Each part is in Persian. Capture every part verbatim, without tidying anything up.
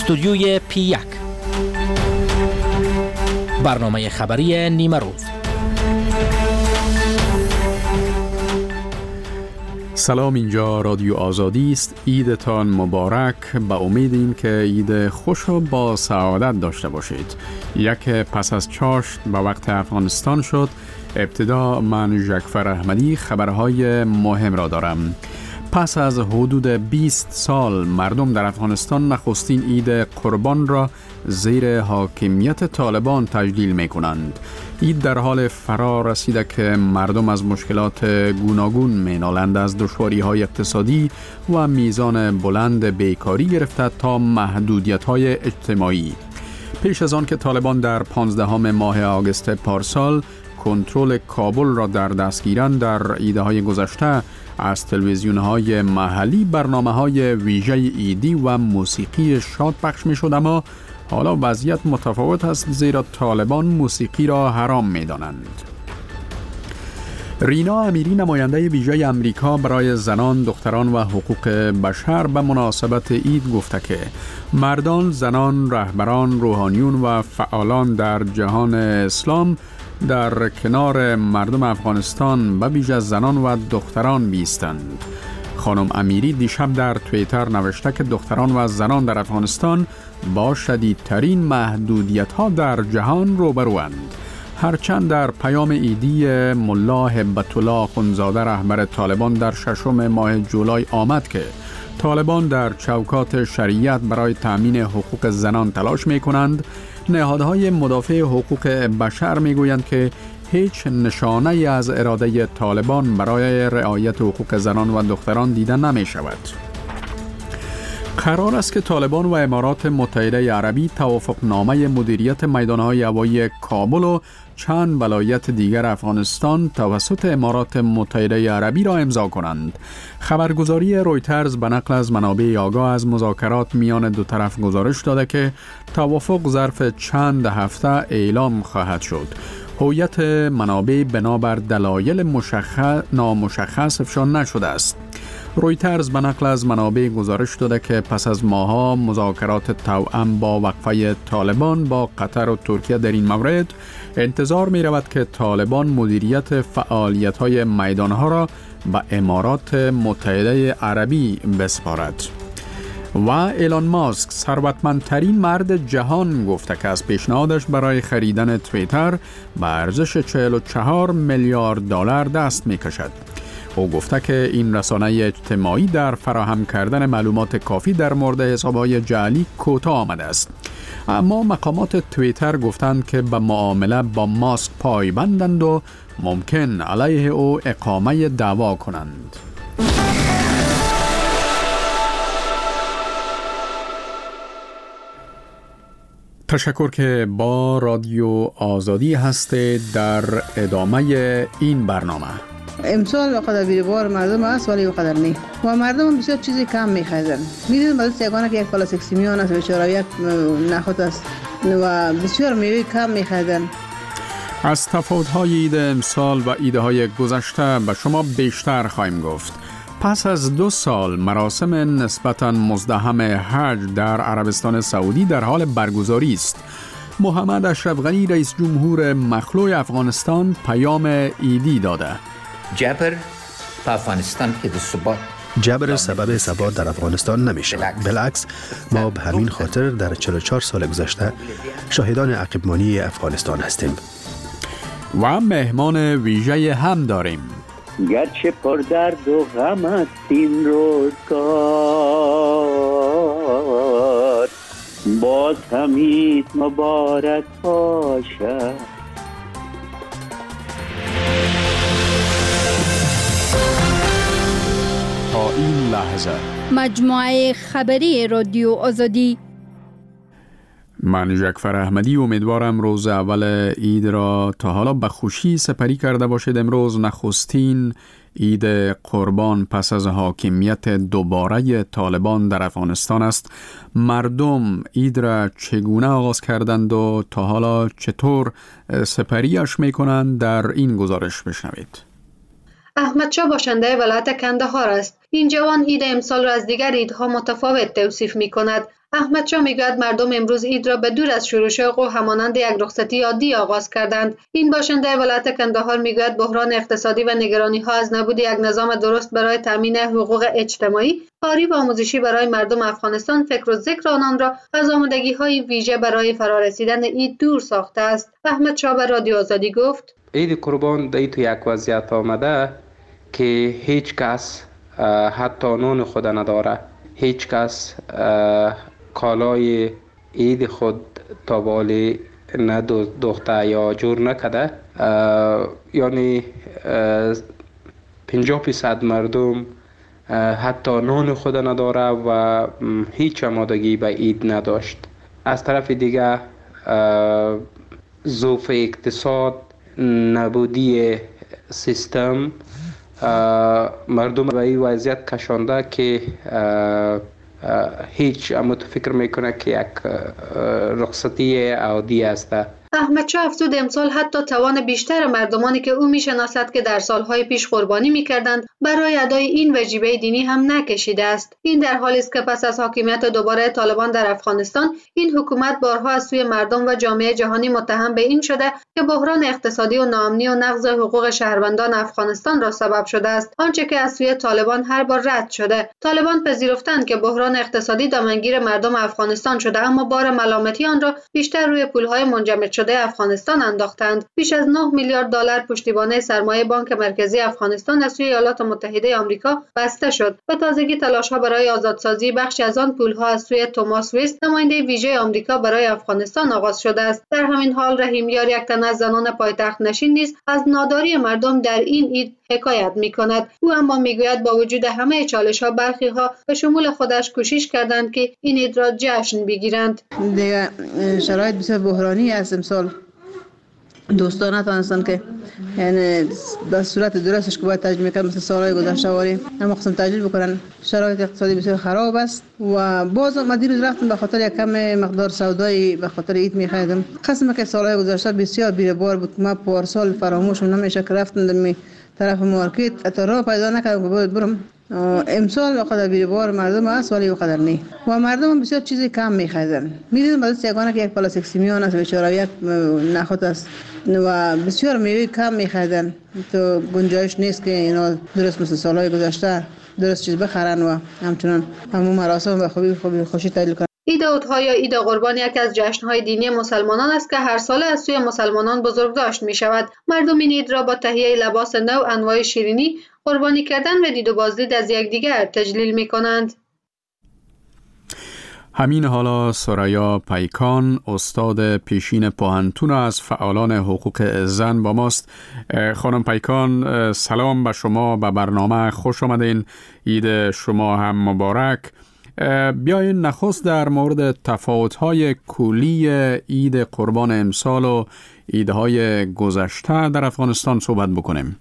استودیوی پی یک، برنامه خبری نیمه روز. سلام، اینجا رادیو آزادی است. عیدتان مبارک. با امیدیم که عید خوش و با سعادت داشته باشید. یک پس از چاشت به وقت افغانستان شد. ابتدا من جعفر احمدی خبرهای مهم را دارم. پس از حدود بیست سال مردم در افغانستان نخستین عید قربان را زیر حاکمیت طالبان تجلیل می کنند. عید در حال فرا رسیده که مردم از مشکلات گوناگون می نالند، از دشواری های اقتصادی و میزان بلند بیکاری گرفته تا محدودیت های اجتماعی. پیش از آن که طالبان در پانزدهم ماه آگوست پارسال کنترل کابل را در دست گیرند، در عیدهای گذشته از تلویزیون‌های محلی برنامه‌های ویژه عیدی و موسیقی شاد پخش می‌شد، اما حالا وضعیت متفاوت است، زیرا طالبان موسیقی را حرام می‌دانند. رینا امیری، نماینده ویژه امریکا برای زنان، دختران و حقوق بشر، به مناسبت عید گفته که مردان، زنان، رهبران، روحانیون و فعالان در جهان اسلام در کنار مردم افغانستان به ویژه زنان و دختران بیستند. خانم امیری دیشب در توییتر نوشته که دختران و زنان در افغانستان با شدیدترین محدودیت‌ها در جهان روبروند. هرچند در پیام عیدی ملا هبت الله آخونزاده، رهبر طالبان، در ششم ماه جولای آمد که طالبان در چوکات شریعت برای تأمین حقوق زنان تلاش می کنند، نهادهای مدافع حقوق بشر می گویند که هیچ نشانه ای از اراده طالبان برای رعایت حقوق زنان و دختران دیده نمی شود. قرار است که طالبان و امارات متحده عربی توافقنامه مدیریت میدانهای هوایی کابل و چند ولایت دیگر افغانستان توسط امارات متحده عربی را امضا کنند. خبرگزاری رویترز به نقل از منابع آگاه از مذاکرات میان دو طرف گزارش داده که توافق ظرف چند هفته اعلام خواهد شد. هویت منابع بنابر دلایل مشخص نامشخص افشا نشده است. رویترز به نقل از منابع گزارش داده که پس از ماه‌ها مذاکرات توأم با وقفه طالبان با قطر و ترکیه در این مورد، انتظار می رود که طالبان مدیریت فعالیت‌های میدانها را به امارات متحده عربی بسپارد. و ایلان ماسک، ثروتمندترین مرد جهان، گفته که از پیشنهادش برای خریدن توییتر به ارزش چهل و چهار میلیارد دلار دست می کشد. او گفته که این رسانه اجتماعی در فراهم کردن معلومات کافی در مورد حساب‌های جعلی کوتاه آمده است. اما مقامات توییتر گفتند که به معامله با ماسک پایبندند و ممکن علیه او اقامه دعوا کنند. تشکر که با رادیو آزادی هستید. در ادامه این برنامه، امسال قدر بیروار مردم است ولی قدر نی و مردم هم بسیار چیزی کم می‌خریدن. می‌دونید باز سیگانه که یک پالا سکسیمیون است، بیچاره یک نخود است و بسیار میوه کم می‌خریدن. از تفاوت‌های عید امسال و عیدهای گذشته به شما بیشتر خواهیم گفت. پس از دو سال مراسم نسبتاً مزدحم حج در عربستان سعودی در حال برگزاری است. محمد اشرف غنی، رئیس جمهور مخلوع افغانستان، پیام عیدی داده. جبر افغانستان که ثبات جبر سبب ثبات در افغانستان نمی شود. بالعکس، ما به همین خاطر در چهل و چهار سال گذشته شاهدان عقب‌مانی افغانستان هستیم. و مهمان ویژه هم داریم. گرچه پر درد و غم است این روزگار، باز هم عید مبارک باشد. تا این لحظه مجموعه خبری رادیو آزادی. من جعفر احمدی، امیدوارم روز اول عید را تا حالا به خوشی سپری کرده باشید. امروز نخستین عید قربان پس از حاکمیت دوباره طالبان در افغانستان است. مردم عید را چگونه آغاز کردند و تا حالا چطور سپریش میکنند در این گزارش بشنوید. احمد شاه باشنده ولایت کندهار است. این جوان عید امسال را از دیگر عیدها متفاوت توصیف می کند. احمد شاه میگوید مردم امروز عید را به دور از شور و شوق و همانند یک رخصتی عادی آغاز کردند. این باشنده ولایت کندهار میگوید بحران اقتصادی و نگرانی ها از نبود یک نظام درست برای تامین حقوق اجتماعی، کاری و آموزشی برای مردم افغانستان فکر و ذکر آنان را از آمادگی های ویژه برای فرارسیدن عید دور ساخته است. احمد شاه به رادیو آزادی گفت: عید قربان در تو یک وضعیت آمده که هیچ کس حتی نان خود نداره، هیچ کس کالای عید خود تا بالی ندوخته یا جور نکده. یعنی پنجاه فیصد مردم حتی نان خود نداره و هیچ آمادگی به عید نداشت. از طرف دیگه ضعف اقتصاد، نبودی سیستم مردم به این وضعیت کشانده که هیچ اما تو فکر میکنه که یک رخصتی عادی است. احمد شاه افزود امسال حتی توان بیشتر مردمانی که او میشناسد که در سالهای پیش قربانی میکردند برای ادای این وجیبه دینی هم نکشیده است. این در حالی است که پس از حاکمیت دوباره طالبان در افغانستان، این حکومت بارها از سوی مردم و جامعه جهانی متهم به این شده که بحران اقتصادی و ناامنی و نقض حقوق شهروندان افغانستان را سبب شده است، آنچه که از سوی طالبان هر بار رد شده. طالبان پذیرفتند که بحران اقتصادی دامنگیر مردم افغانستان شده، اما بار ملامتی آن را بیشتر روی پولهای منجمد شده افغانستان انداختند. بیش از نه میلیارد دلار پشتیبانی سرمایه بانک مرکزی افغانستان از سوی ایالات متحده آمریکا بسته شد. به تازگی تلاش‌ها برای آزادسازی بخشی از آن پول‌ها از سوی توماس ویست، نماینده ویژه آمریکا برای افغانستان آغاز شده است. در همین حال رحیم یار، یک تن از زنان پایتخت نشین نیز از ناداری مردم در این عید حکایت می‌کند. او اما می‌گوید با وجود همه چالش‌ها، برخی‌ها به شمول خودش کوشش کردند که این عید را جشن بگیرند. دیگه شرایط بسیار بحرانی است امسال. دوستان نتوانستند که یعنی به صورت درستش که باید تجربه کنند مثل سالهای گذشته واری اما قسم تجربه بکنن. شرایط اقتصادی بسیار خراب است و باز ما دیروز رفتم به خاطر یک کم مقدار سودایی به خاطر عید می‌خریدم. قسم که سالهای گذشته بسیار بی‌بار بود. ما پارسال فراموش نمیشه که رفتم در طرف مارکت تا راه پیدا نکردم که باید برم. امسال وقت بی‌بار مردم است ولی وقت نه و مردم بسیار چیزی کم می‌خریدن. می‌دیدم بعضی یگانه که یک پلاستیک سیمیان است بیچاره یک نخود است و بسیار میوه کم می‌خریدن. تو گنجایش نیست که اینا درست مثل سالهای گذشته درست چیز بخرن و همچنان همون مراسم به خوبی خوبی خوشی تعطیل کنن. عید اضحی یا عید قربان یکی از جشن‌های دینی مسلمانان است که هر ساله از سوی مسلمانان بزرگداشت می‌شود. مردم این عید را با تهیه لباس نو، انواع شیرینی، قربانی کردن و دید و بازدید از یکدیگر تجلیل می‌کنند. همین حالا سریا پیکان، استاد پیشین پوهنتون از فعالان حقوق زن با ماست. خانم پیکان، سلام به شما، به برنامه خوش آمدین. عید شما هم مبارک. بیاین نخست در مورد تفاوت‌های کلی عید قربان امسال و عیدهای گذشته در افغانستان صحبت بکنیم.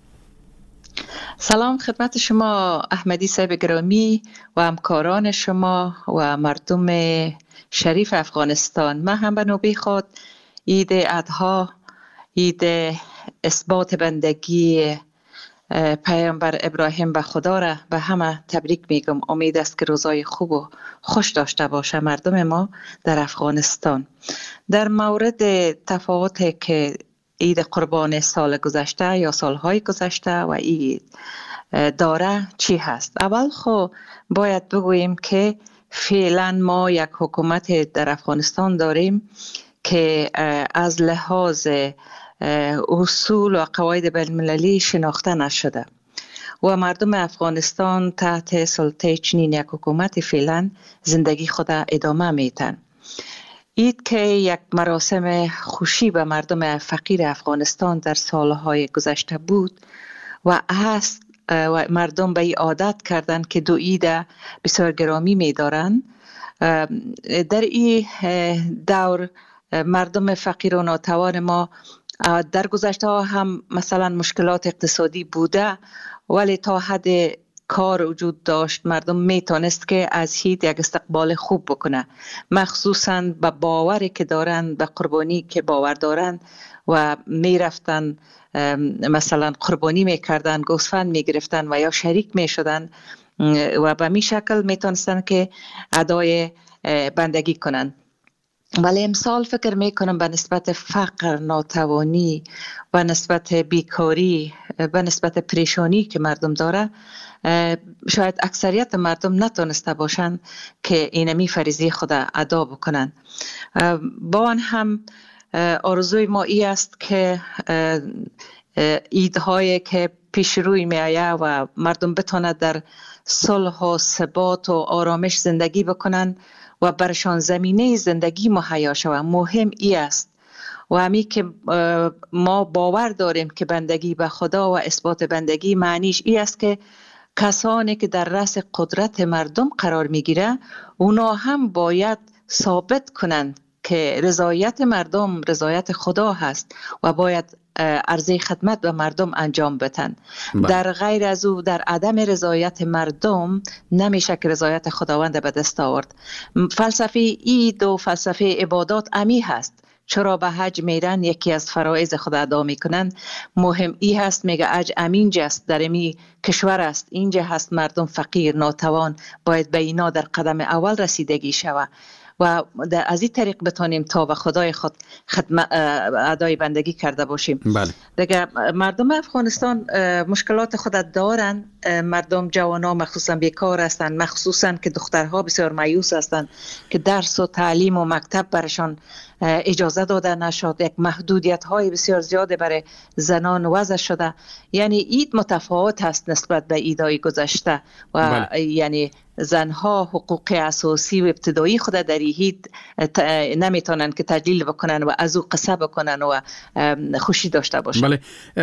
سلام خدمت شما احمدی صاحب گرامی و همکاران شما و مردم شریف افغانستان. من هم به نوبه خود عید اضحی، عید اثبات بندگی پیامبر ابراهیم به خدا را به همه تبریک میگم. امید است که روزای خوب و خوش داشته باشه مردم ما در افغانستان. در مورد تفاوتی که عید قربان سال گذشته یا سالهای گذشته و عید داره چی هست؟ اول خو باید بگوییم که فعلا ما یک حکومت در افغانستان داریم که از لحاظ اصول و قواعد بین‌المللی شناخته نشده و مردم افغانستان تحت سلطه چنین یک حکومت فعلا زندگی خود ادامه میتن. عید که یک مراسم خوشی به مردم فقیر افغانستان در سالهای گذشته بود و هست و مردم به این عادت کردند که دو عید بسیار گرامی می‌دارند. در این دور مردم فقیر و ناتوان ما در گذشته هم مثلا مشکلات اقتصادی بوده ولی تا حد کار وجود داشت مردم میتونست که از عید یک استقبال خوب بکنه، مخصوصا به باوری که دارن، به قربانی که باور دارن و میرفتن مثلا قربانی میکردن، گوسفند میگرفتن و یا شریک میشدن و به می شکل میتونستن که ادای بندگی کنند. ولی امسال فکر میکنم به نسبت فقر، ناتوانی، به نسبت بیکاری، به نسبت پریشانی که مردم داره، شاید اکثریت مردم نتونسته باشند که اینمی فریضه خود ادا بکنن. با آن هم آرزوی ما ای است که ایدهایی که پیش روی می آید و مردم بتواند در صلح و ثبات و آرامش زندگی بکنن و برشان زمینه زندگی مهیا شود. مهم ای است و همی که ما باور داریم که بندگی به خدا و اثبات بندگی معنیش ای است که کسانی که در رأس قدرت مردم قرار میگیره اونا هم باید ثابت کنند که رضایت مردم رضایت خدا هست و باید عرضه خدمت به مردم انجام بدن. در غیر از او، در عدم رضایت مردم نمیشه که رضایت خداوند به دست آورد. فلسفه عید و فلسفه عبادات امی هست. چرا به حج میرن؟ یکی از فرایض خود ادا میکنن. مهم ای هست، میگه حج امینجا است، در امی کشور است، اینجا هست مردم فقیر ناتوان، باید به اینا در قدم اول رسیدگی شود و از این طریق بتانیم تا به خدای خود خدمت ادای بندگی کرده باشیم. بله. دیگه مردم افغانستان مشکلات خود دارن. مردم جوانا مخصوصا بیکار هستند، مخصوصا که دخترها بسیار مایوس هستند که درس و تعلیم و مکتب برشان اجازه داده نشد. یک محدودیت های بسیار زیاده برای زنان وضع شده. یعنی اید متفاوت هست نسبت به ایدای گذشته و بله. یعنی زنها حقوق اساسی و ابتدایی خود در هید نمیتونن که تجلیل بکنن و از او قصه بکنن و خوشی داشته باشن. بله.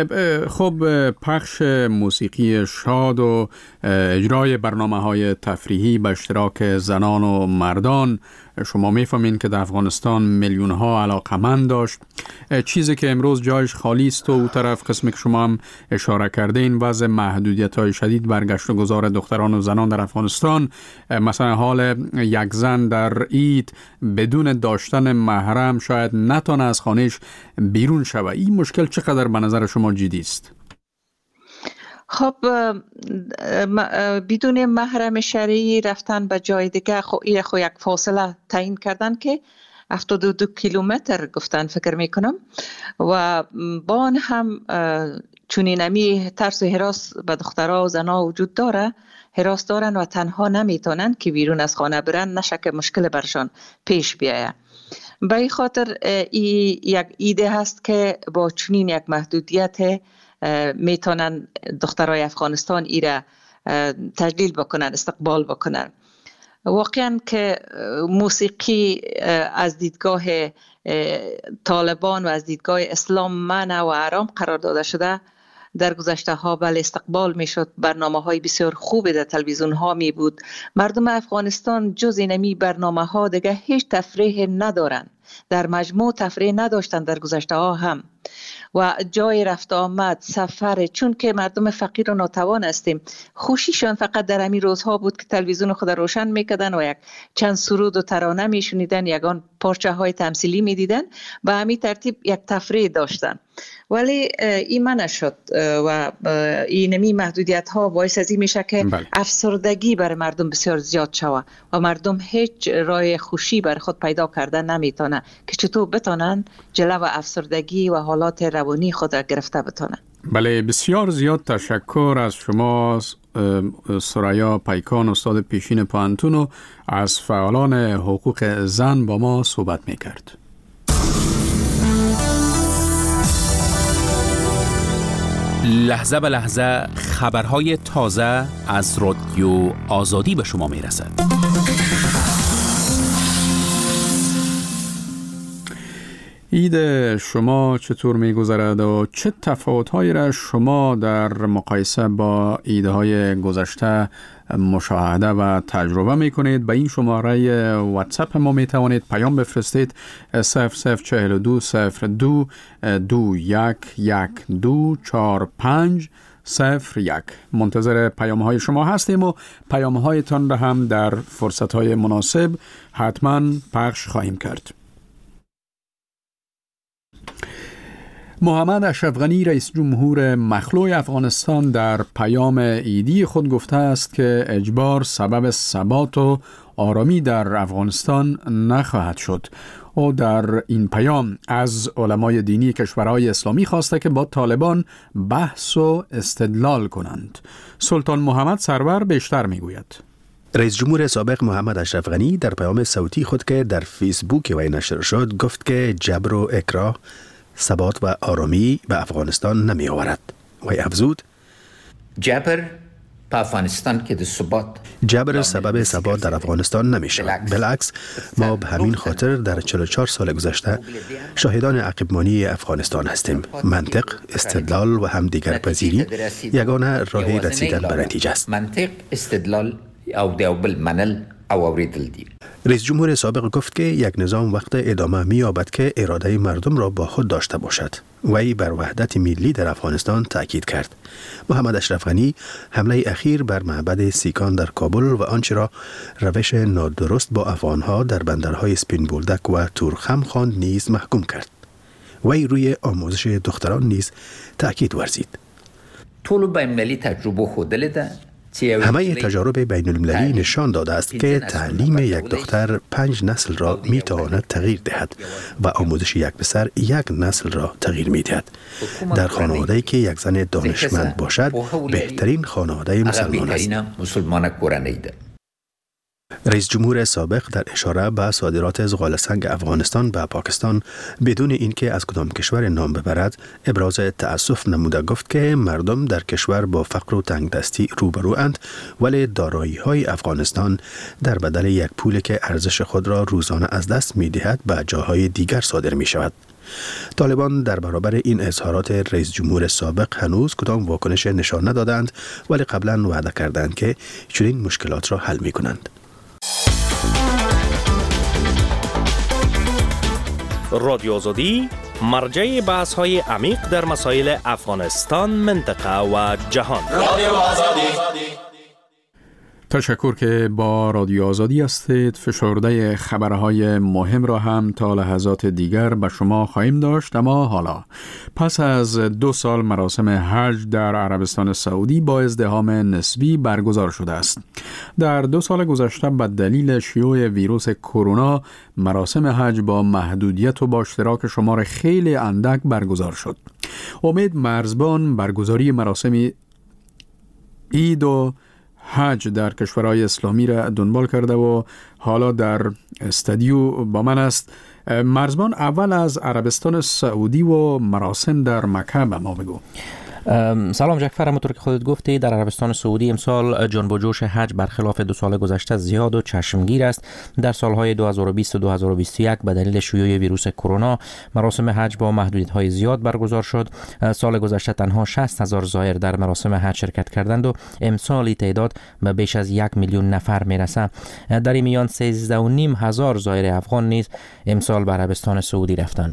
خب پخش موسیقی شاد و اجرای برنامه های تفریحی به اشتراک زنان و مردان، شما میفهمین که در افغانستان میلیون ها علاقمند داشت. چیزی که امروز جایش خالی است و او طرف قسمی که شما هم اشاره کرده این وضع محدودیت های شدید برگشت و گذار دختران و زنان در افغانستان، مثلا حال یک زن در عید بدون داشتن محرم شاید نتونه از خانهش بیرون شود. این مشکل چقدر به نظر شما جدی است؟ خب بدون محرم شرعی رفتن به جای دیگه خو این خو یک فاصله تعیین کردن که هفتاد و دو کیلومتر گفتن فکر میکنم و با آن هم چونینمی ترس و هراس به دخترها و زنها وجود داره، هراس دارن و تنها نمیتونن که بیرون از خانه برن، نشه که مشکل برشان پیش بیاید. به این خاطر ای یک ایده هست که با چنین یک محدودیت میتونن دخترای افغانستان ایره تجلیل بکنن، استقبال بکنن. واقعا که موسیقی از دیدگاه طالبان و از دیدگاه اسلام منع و حرام قرار داده شده. در گذشته ها بله استقبال می شد، برنامه های بسیار خوبی در تلویزیون ها می بود. مردم افغانستان جز اینمی برنامه ها دیگه هیچ تفریح ندارن، در مجموع تفریح نداشتن در گذشته ها هم و جای رفت آمد سفر، چون که مردم فقیر و ناتوان هستیم، خوشیشان فقط در همین روزها بود که تلویزیون خود روشن میکردن و یک چند سرود و ترانه میشنیدن، یگان پارچه های تمثیلی میدیدن، به همین ترتیب یک تفریح داشتن. ولی این منع شد و اینمی محدودیت ها باعث از این میشه که بله. افسردگی برای مردم بسیار زیاد شود و مردم هیچ راه خوشی برای خود پیدا کردن نمیتونه که چطور بتونن جلو افسردگی و حالات روانی خود را گرفته بتونن. بله، بسیار زیاد تشکر از شما سریا پیکان، استاد پیشین پوهنتون و از فعالان حقوق زن با ما صحبت میکرد. لحظه به لحظه خبرهای تازه از رادیو آزادی به شما میرسد. عید شما چطور میگذرد و چه تفاوت‌هایی را شما در مقایسه با عیدهای گذشته مشاهده و تجربه میکنید؟ به این شماره واتساپ ما میتوانید پیام بفرستید صفر صفر چهل و دو صفر دو دو یک یک دو چهار پنج صفر یک. منتظر پیام های شما هستیم و پیام هایتان را هم در فرصت های مناسب حتما پخش خواهیم کرد. محمد اشرف غنی رئیس جمهور مخلوع افغانستان در پیام عیدی خود گفته است که اجبار سبب ثبات و آرامی در افغانستان نخواهد شد. او در این پیام از علمای دینی کشورهای اسلامی خواسته که با طالبان بحث و استدلال کنند. سلطان محمد سرور بیشتر میگوید. رئیس جمهور سابق محمد اشرف غنی در پیام صوتی خود که در فیسبوک وی نشر شد گفت که جبر و اکراه ثبات و آرامی به افغانستان نمی آورد. وی افزود: جبر په افغانستان کې د ثبات جبر سبب ثبات در افغانستان نمی شود. بالعکس ما به همین خاطر در چهل و چهار سال گذشته شاهدان عقب‌مانی افغانستان هستیم. منطق، استدلال و همدیگر پذیری یگانه راه رسیدن به نتیجه است. منطق، استدلال او د بل منل او اوریدل دي. رئیس جمهور سابق گفت که یک نظام وقت ادامه می‌یابد که اراده مردم را با خود داشته باشد. وی بر وحدت ملی در افغانستان تاکید کرد. محمد اشرف غنی حمله اخیر بر معبد سیکان در کابل و آنچه را روش نادرست با افغانها در بندرهای سپین بولدک و تورخم خواند نیز محکوم کرد. وی روی آموزش دختران نیز تاکید ورزید. ټول بین‌المللي تجربه ښودلې ده. همه تجارب بین المللی نشان داده است که تعلیم یک دختر پنج نسل را می تواند تغییر دهد و آموزش یک پسر یک نسل را تغییر می دهد. در خانواده‌ای که یک زن دانشمند باشد بهترین خانواده مسلمان است. رئیس جمهور سابق در اشاره به صادرات زغال سنگ افغانستان به پاکستان بدون اینکه از کدام کشور نام ببرد ابراز تأسف نموده گفت که مردم در کشور با فقر و تنگدستی روبروند، ولی دارایی‌های افغانستان در بدل یک پولی که ارزش خود را روزانه از دست می‌دهد به جاهای دیگر صادر می‌شود. طالبان در برابر این اظهارات رئیس جمهور سابق هنوز کدام واکنش نشان ندادند، ولی قبلا وعده کردند که چنین مشکلات را حل می‌کنند. رادیو آزادی مرجع بحث های عمیق در مسائل افغانستان، منطقه و جهان. رادیو آزادی. تشکر که با رادیو آزادی هستید. فشرده خبرهای مهم را هم تا لحظات دیگر به شما خواهیم داشت. اما حالا پس از دو سال مراسم حج در عربستان سعودی با ازدحام نسبی برگزار شده است. در دو سال گذشته به دلیل شیوع ویروس کرونا مراسم حج با محدودیت و با اشتراک شمار خیلی اندک برگزار شد. امید مرزبان برگزاری مراسم عید و حج در کشورهای اسلامی را دنبال کرده و حالا در استودیو با من است. مرزبان، اول از عربستان سعودی و مراسم در مکه به ما بگو. سلام جعفر، همونطور که خودت گفتی در عربستان سعودی امسال جنب و جوش حج برخلاف دو سال گذشته زیاد و چشمگیر است. در سالهای دو هزار و بیست و دو هزار و بیست و یک به دلیل شیوع ویروس کرونا مراسم حج با محدودیت‌های زیاد برگزار شد. سال گذشته تنها شصت هزار زائر در مراسم حج شرکت کردند و امسال تعداد به بیش از یک میلیون نفر میرسه. در این میان سیزده و نیم هزار زائر افغان نیز امسال به عربستان سعودی رفتند.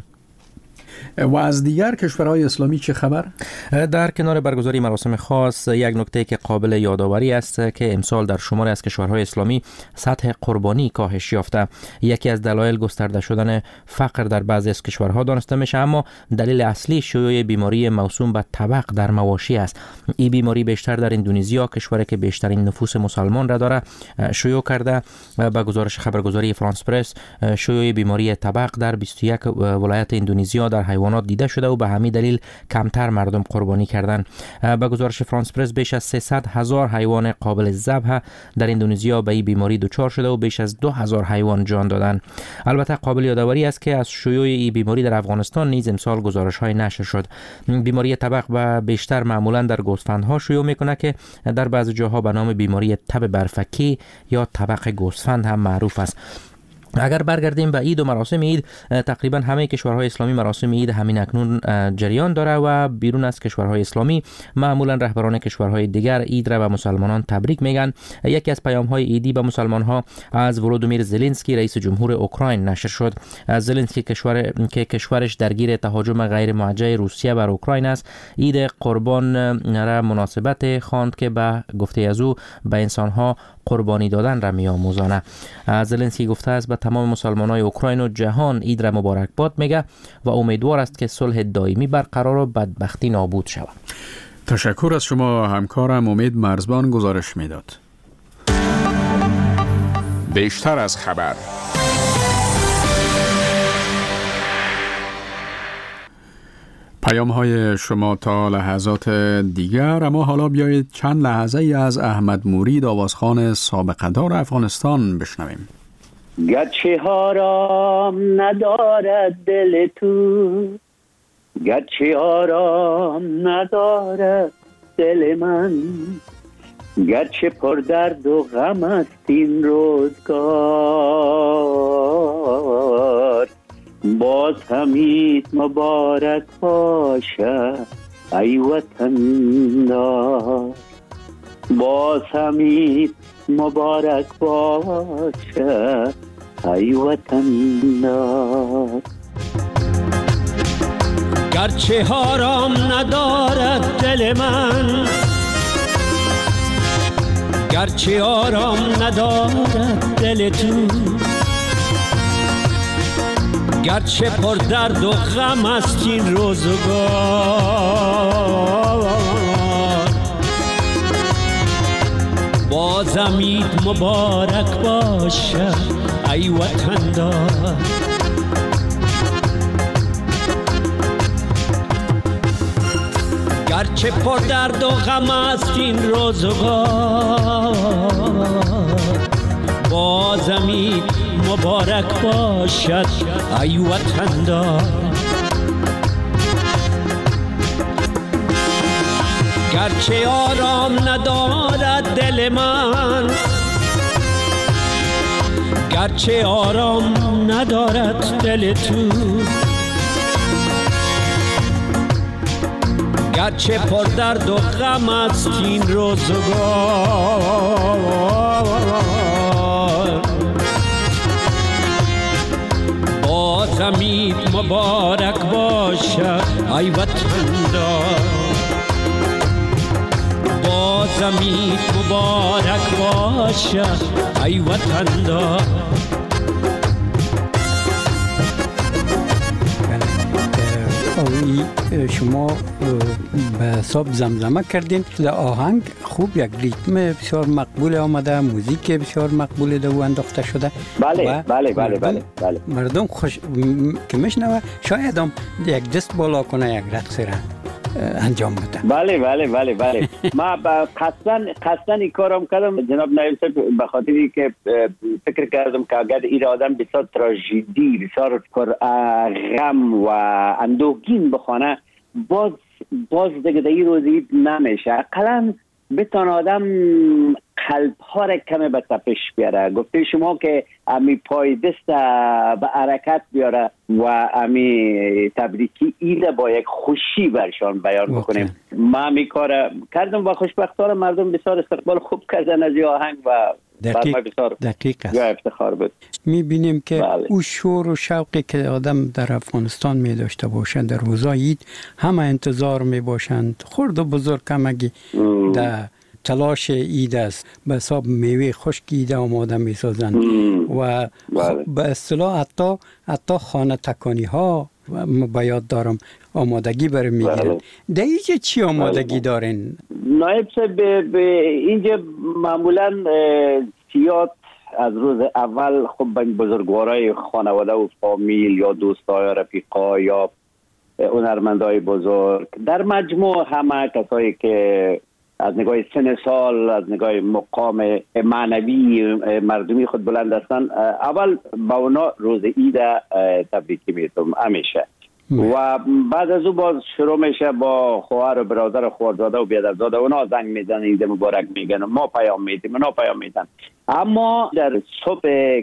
و از دیگر کشورهای اسلامی چه خبر؟ در کنار برگزاری مراسم خاص، یک نکته که قابل یادآوری است که امسال در شماری از کشورهای اسلامی سطح قربانی کاهش یافته. یکی از دلایل گسترده شدن فقر در بعضی از کشورها دانسته میشه، اما دلیل اصلی شیوع بیماری موسوم به طبق در مواشی است. این بیماری بیشتر در اندونزیا، کشوری که بیشترین نفوس مسلمان را داره، شیوع کرده. با گزارش خبرگزاری فرانس پرس، شیوع بیماری طبق در بیست و یک ولایت اندونزیا در حیوانات دیده شده و به همین دلیل کمتر مردم قربانی کردند. به گزارش فرانس پرس بیش از سیصد هزار حیوان قابل ذبح در اندونزیا به این بیماری دچار شده و بیش از دو هزار حیوان جان دادند. البته قابل یادآوری است که از شیوع این بیماری در افغانستان نیز امسال گزارش‌های نشر شد. بیماری طبق و بیشتر معمولا در گوسفندها شیوع میکنه که در بعضی جاها به نام بیماری تب برفکی یا طبق گوسفند هم معروف است. اگر برگردیم به عید و مراسم عید، تقریبا همه کشورهای اسلامی مراسم عید همین اکنون جریان داره و بیرون از کشورهای اسلامی معمولا رهبران کشورهای دیگر عید را به مسلمانان تبریک میگن. یکی از پیام‌های عیدی به مسلمان‌ها از ولودیمیر زلنسکی رئیس جمهور اوکراین نشر شد. زلنسکی کشور که کشورش درگیر تهاجم غیر موجه روسیه بر اوکراین است، عید قربان را مناسبت خواند که به گفته از او به انسان‌ها قربانی دادن را می‌آموزانه. زلنسکی گفته است به تمام مسلمانای اوکراین و جهان عید را مبارکباد میگه و امیدوار است که صلح دائمی برقرار و بدبختی نابود شود. تشکر از شما همکارم امید مرزبان گزارش میداد. بیشتر از خبر. پیام های شما تا لحظات دیگر، اما حالا بیایید چند لحظه ای از احمد مورید، آوازخوان سابقه‌دار افغانستان بشنویم. گرچه آرام ندارد دل تو، گرچه آرام ندارد دل من، گرچه پر درد و غم است این روزگار، باز همید مبارک باشه ای وطن دار، باز همید مبارک باشه ای وطن دار. گرچه آرام ندارد دل من، گرچه آرام ندارد دل تو، گرچه پر درد و غم است این روزگار، بازم عید مبارک باشه ای وطن دار. گرچه پر درد و غم است این روزگار، بازم عید مبارک باشد ای وطن دار. گرچه آرام ندارد دل من، گرچه آرام ندارد دل تو، گرچه پر درد و غم است این روزگار، بازم عید مبارک باشه ای وطن دار، بازم عید مبارک باشه ای وطن دار. شما به حساب زمزمه کردین، در آهنگ خوب یک ریتم بسیار مقبول آمده، موزیک بسیار مقبول دو انداخته شده. بله بله بله بله بله مردم خوش که میشنوه شاید هم یک دست بالا کنه، یک رقص را انجام بده. بله بله بله بله ما قصداً قصداً این کارم کردم جناب نایب صاحب، به خاطری که فکر کردم که اگر این آدم بسیار تراژدی، بسیار پر غم و اندوهگین بخونه، باز باز دیگه در این روزی نمیشه. اقلاً بتان آدم قلب ها را کمی به تپش بیاره. گفته شما که امی پای دست به حرکت بیاره و امی تبریکی ایده با یک خوشی برشان بیان بکنیم. ما امی کار کردم و خوشبختانه مردم بسیار استقبال خوب کردن از این آهنگ و دقیق, دقیق است. افتخار بود. میبینیم که بله. او شور و شوقی که آدم در افغانستان می داشته باشند در روزای عید همه انتظار می باشند. خرد و بزرگ همگی در تلاش عید است، به حساب میوه خشک عید آماده می سازند و بله. به اصطلاح حتی حتی خانه تکانی ها به یاد دارم آمادگی برای میگیرن. بله. در اینجا چی آمادگی بله. دارین؟ نایب صاحب اینجا معمولا سیاد از روز اول خب بزرگوارای خانواده و فامیل یا دوستای رفیقا یا هنرمندای بزرگ در مجموع همه کسایی که از نگاه سن سال، از نگاه مقام معنوی مردمی خود بلند هستند، اول با اونا روز عید تبریکی میتونم همیشه و بعد از او باز شروع میشه با خواهر و برادر و خواهرزاده و بیادرزاده، اونا زنگ میزنن عید مبارک میگن، ما پیام میدیم، اونا پیام میدن. اما در صبح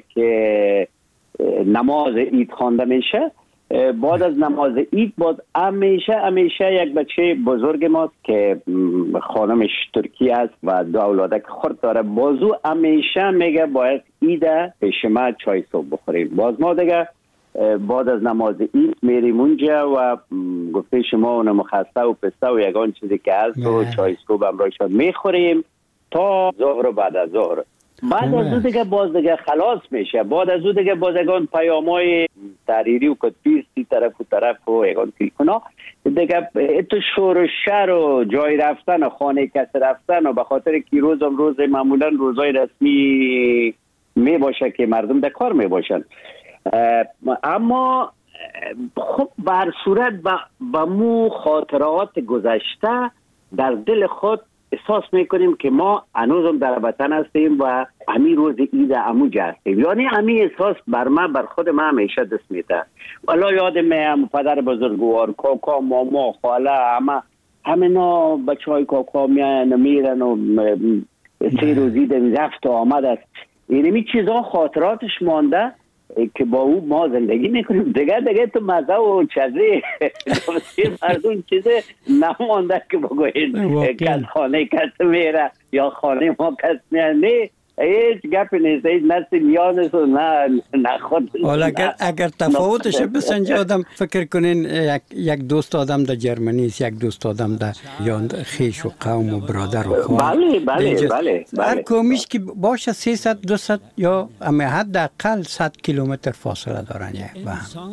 که نماز عید خوانده میشه، بعد از نماز عید باز همیشه همیشه یک بچه بزرگ ماست که خانمش ترکی است و دو اولادک خرد داره، بازو همیشه میگه باید عید پیش ما چای صبح بخوریم. باز ما دیگه بعد از نماز عید میریم اونجا و گفته شما اون مخسته و پسته و یگان چیزی که هست و چای صبح هم رایشان میخوریم تا ظهر و بعد از ظهر. بعد از اون دیگه باز دیگه خلاص میشه. بعد از اون دیگه باز اگان پیامای تحریری و کتبی سی طرف و طرف و اگان کلیکونا دیگه تو شور و شر و جای رفتن و خانه کس رفتن و به خاطر که روزم روز معمولا روزای رسمی می باشه که مردم در کار می باشن. اما خب بر صورت با مو خاطرات گذشته در دل خود احساس میکنیم که ما هنوزم در وطن هستیم و همین روز عید عموج هستیم. یعنی همین احساس بر من بر خود من همیشه دست میده. والا یاد میام پدر بزرگوار، کاکا، ماما، خاله، همه همینا بچه های کاکا میان میرن و سه روزی رفت و آمد است. یعنی می چیزا خاطراتش مانده که با او ما زندگی میکنیم. دیگه دیگه تو مزه و چزه مردم چیزه نمانده که بگوید کس خانه کس میره یا خانه ما کس میره. نه هیچ گپ نیست، هیچ نسی میانست و نه نه خود. حالا اگر, اگر تفاوتش بسنجه آدم فکر کنین یک, یک دوست آدم در جرمنی است، یک دوست آدم در یا خیش و قوم و برادر و خواه. بله بله بله هر کومیش که باشه سیصد دویست یا اما حداقل صد کیلومتر فاصله دارن یک با هم.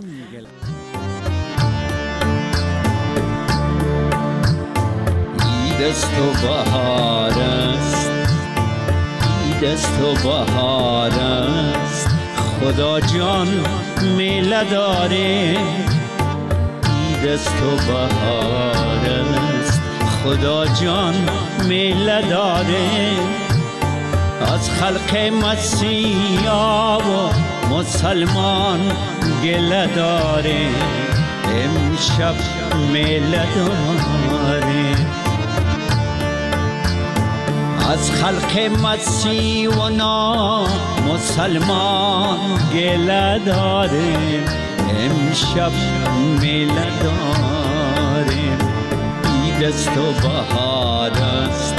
دست و بهار است، دست و بهار است، خدا جان میله داره. دست و بهار است، خدا جان میله داره. از خلق مسیحا و مسلمان گله داره. امشب میله داره. از خلق مسیح و نا مسلمان گله داره. امشب میله داره. ای دست و بهار است.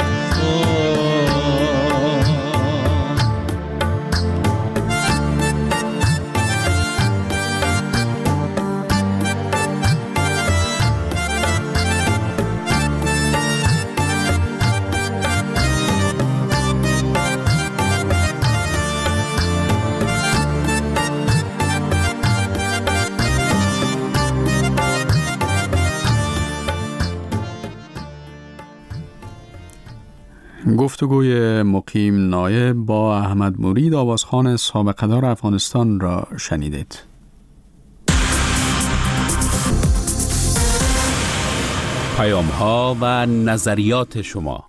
گفتگوی مقیم نایب با احمد مرید آوازخوان سابقه‌دار افغانستان را شنیدید. پیام ها و نظریات شما.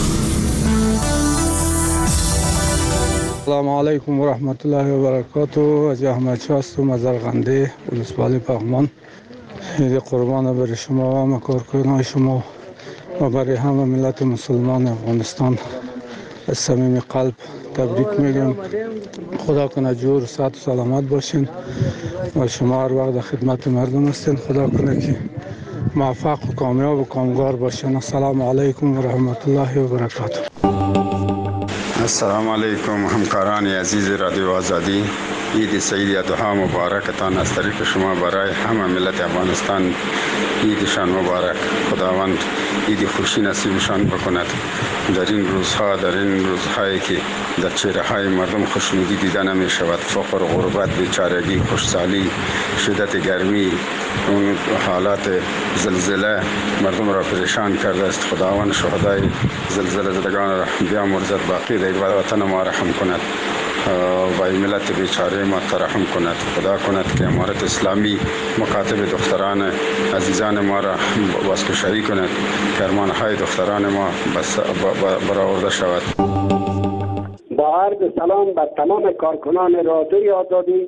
سلام علیکم و رحمت الله و برکاته. از احمد شاه هستم از ارغنده ولسوالی پغمان. عید قربان برای شما و کارکنان شما و برای همه ملت مسلمان افغانستان از صمیم قلب تبریک میگم. خدا کنه جور صحت و سلامت باشین و شما هر وقت در خدمت مردم هستین. خدا کنه که موفق و کامیاب و کامگار باشین. السلام علیکم و رحمت الله و برکاته. السلام علیکم همکاران عزیز رادیو آزادی. عید سعید اضحی مبارکتان از طریق شما برای همه ملت افغانستان عیدشان مبارک. خداوند عید خوشی نصیبشان بکند. در این روزها در این روزهایی که در چهره‌های مردم خوشنودی دیده نمی شود، فقر و غربت، بیچارگی، خشکسالی، شدت گرمی، اون حالات زلزله مردم را پریشان کرده است. خداوند شهدای زلزله زدگان را بیامرزد، باقی در وطن ما رحم کند و این ملت بیچاره ما ترحم کند. خدا کند که امارت اسلامی مکاتب دختران عزیزان ما را بازگشایی کند که ارمانهای دختران ما برآورده شود. با عرض سلام به تمام کارکنان رادیوی آزادی.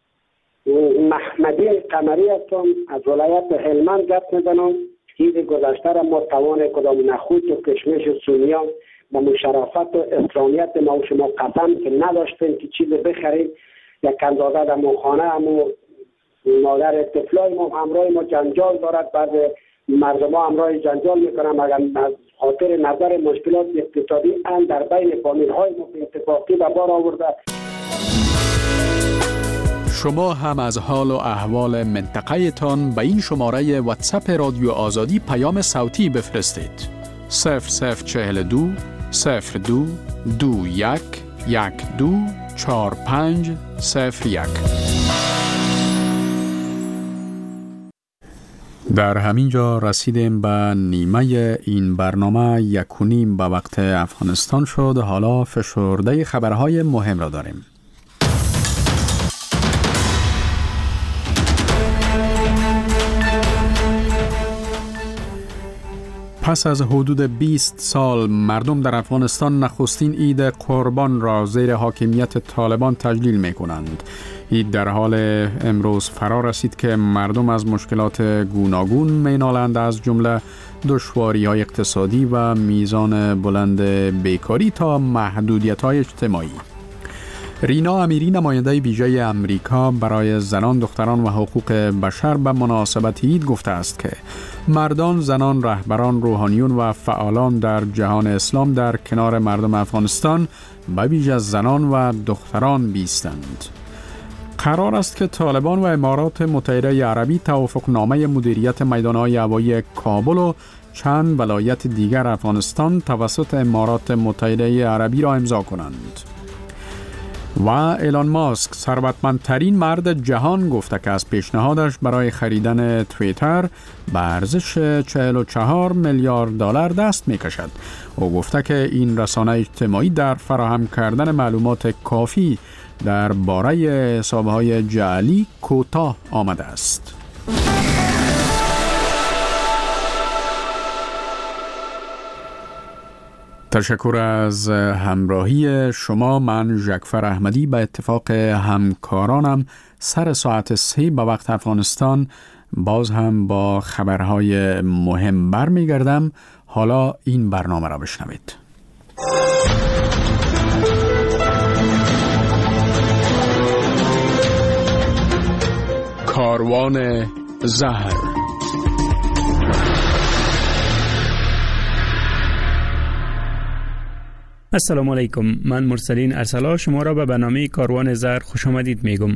محمدی قمری هستم از ولایت هلمند گپ میزنم. عید گذشته را ما توان کدام نخود و کشمش و سونیا با مشرفت و اسلامیت ما و شما قسم که نداشتیم که چیز بخریم. یک اندازه در خانه همو مادر طفلای ما همراه ما جنجال دارد، بعد مردم ها همراه جنجال میکنم اگر از خاطر نظر مشکلات اقتصادی ان در بین فامیل های ما اتفاقی به بار آورده. شما هم از حال و احوال منطقه تان به این شماره واتساپ رادیو آزادی پیام صوتی بفرستید. صفر صفر چهل دو صفر دو دو یک یک دو چهار پنج صفر یک. در همین جا رسیدیم به نیمه این برنامه. یک و نیم به وقت افغانستان شد. حالا فشرده خبرهای مهم را داریم. پس از حدود بیست سال مردم در افغانستان نخستین عید قربان را زیر حاکمیت طالبان تجلیل می کنند. عید در حال امروز فرا رسید که مردم از مشکلات گوناگون می نالند، از جمله دشواری های اقتصادی و میزان بلند بیکاری تا محدودیت های اجتماعی. رینا امیری، نماینده ویژه امریکا برای زنان، دختران و حقوق بشر، به مناسبت عید گفته است که مردان، زنان، رهبران، روحانیون و فعالان در جهان اسلام در کنار مردم افغانستان به ویژه زنان و دختران بیستند. قرار است که طالبان و امارات متحده عربی توافقنامه مدیریت میدانهای هوایی کابل و چند ولایت دیگر افغانستان توسط امارات متحده عربی را امضا کنند. و ایلان ماسک، ثروتمندترین مرد جهان، گفته که از پیشنهادش برای خریدن توییتر به ارزش چهل و چهار میلیارد دلار دست می‌کشد. او گفته که این رسانه اجتماعی در فراهم کردن معلومات کافی درباره حساب‌های جعلی کوتاه آمده است. تشکر از همراهی شما. من ژکفر احمدی به اتفاق همکارانم سر ساعت سه به وقت افغانستان باز هم با خبرهای مهم برمیگردم. حالا این برنامه را بشنوید. کاروان زهر. السلام علیکم، من مرسلین ارسلا شما را به برنامه کاروان زهر خوش آمدید میگم.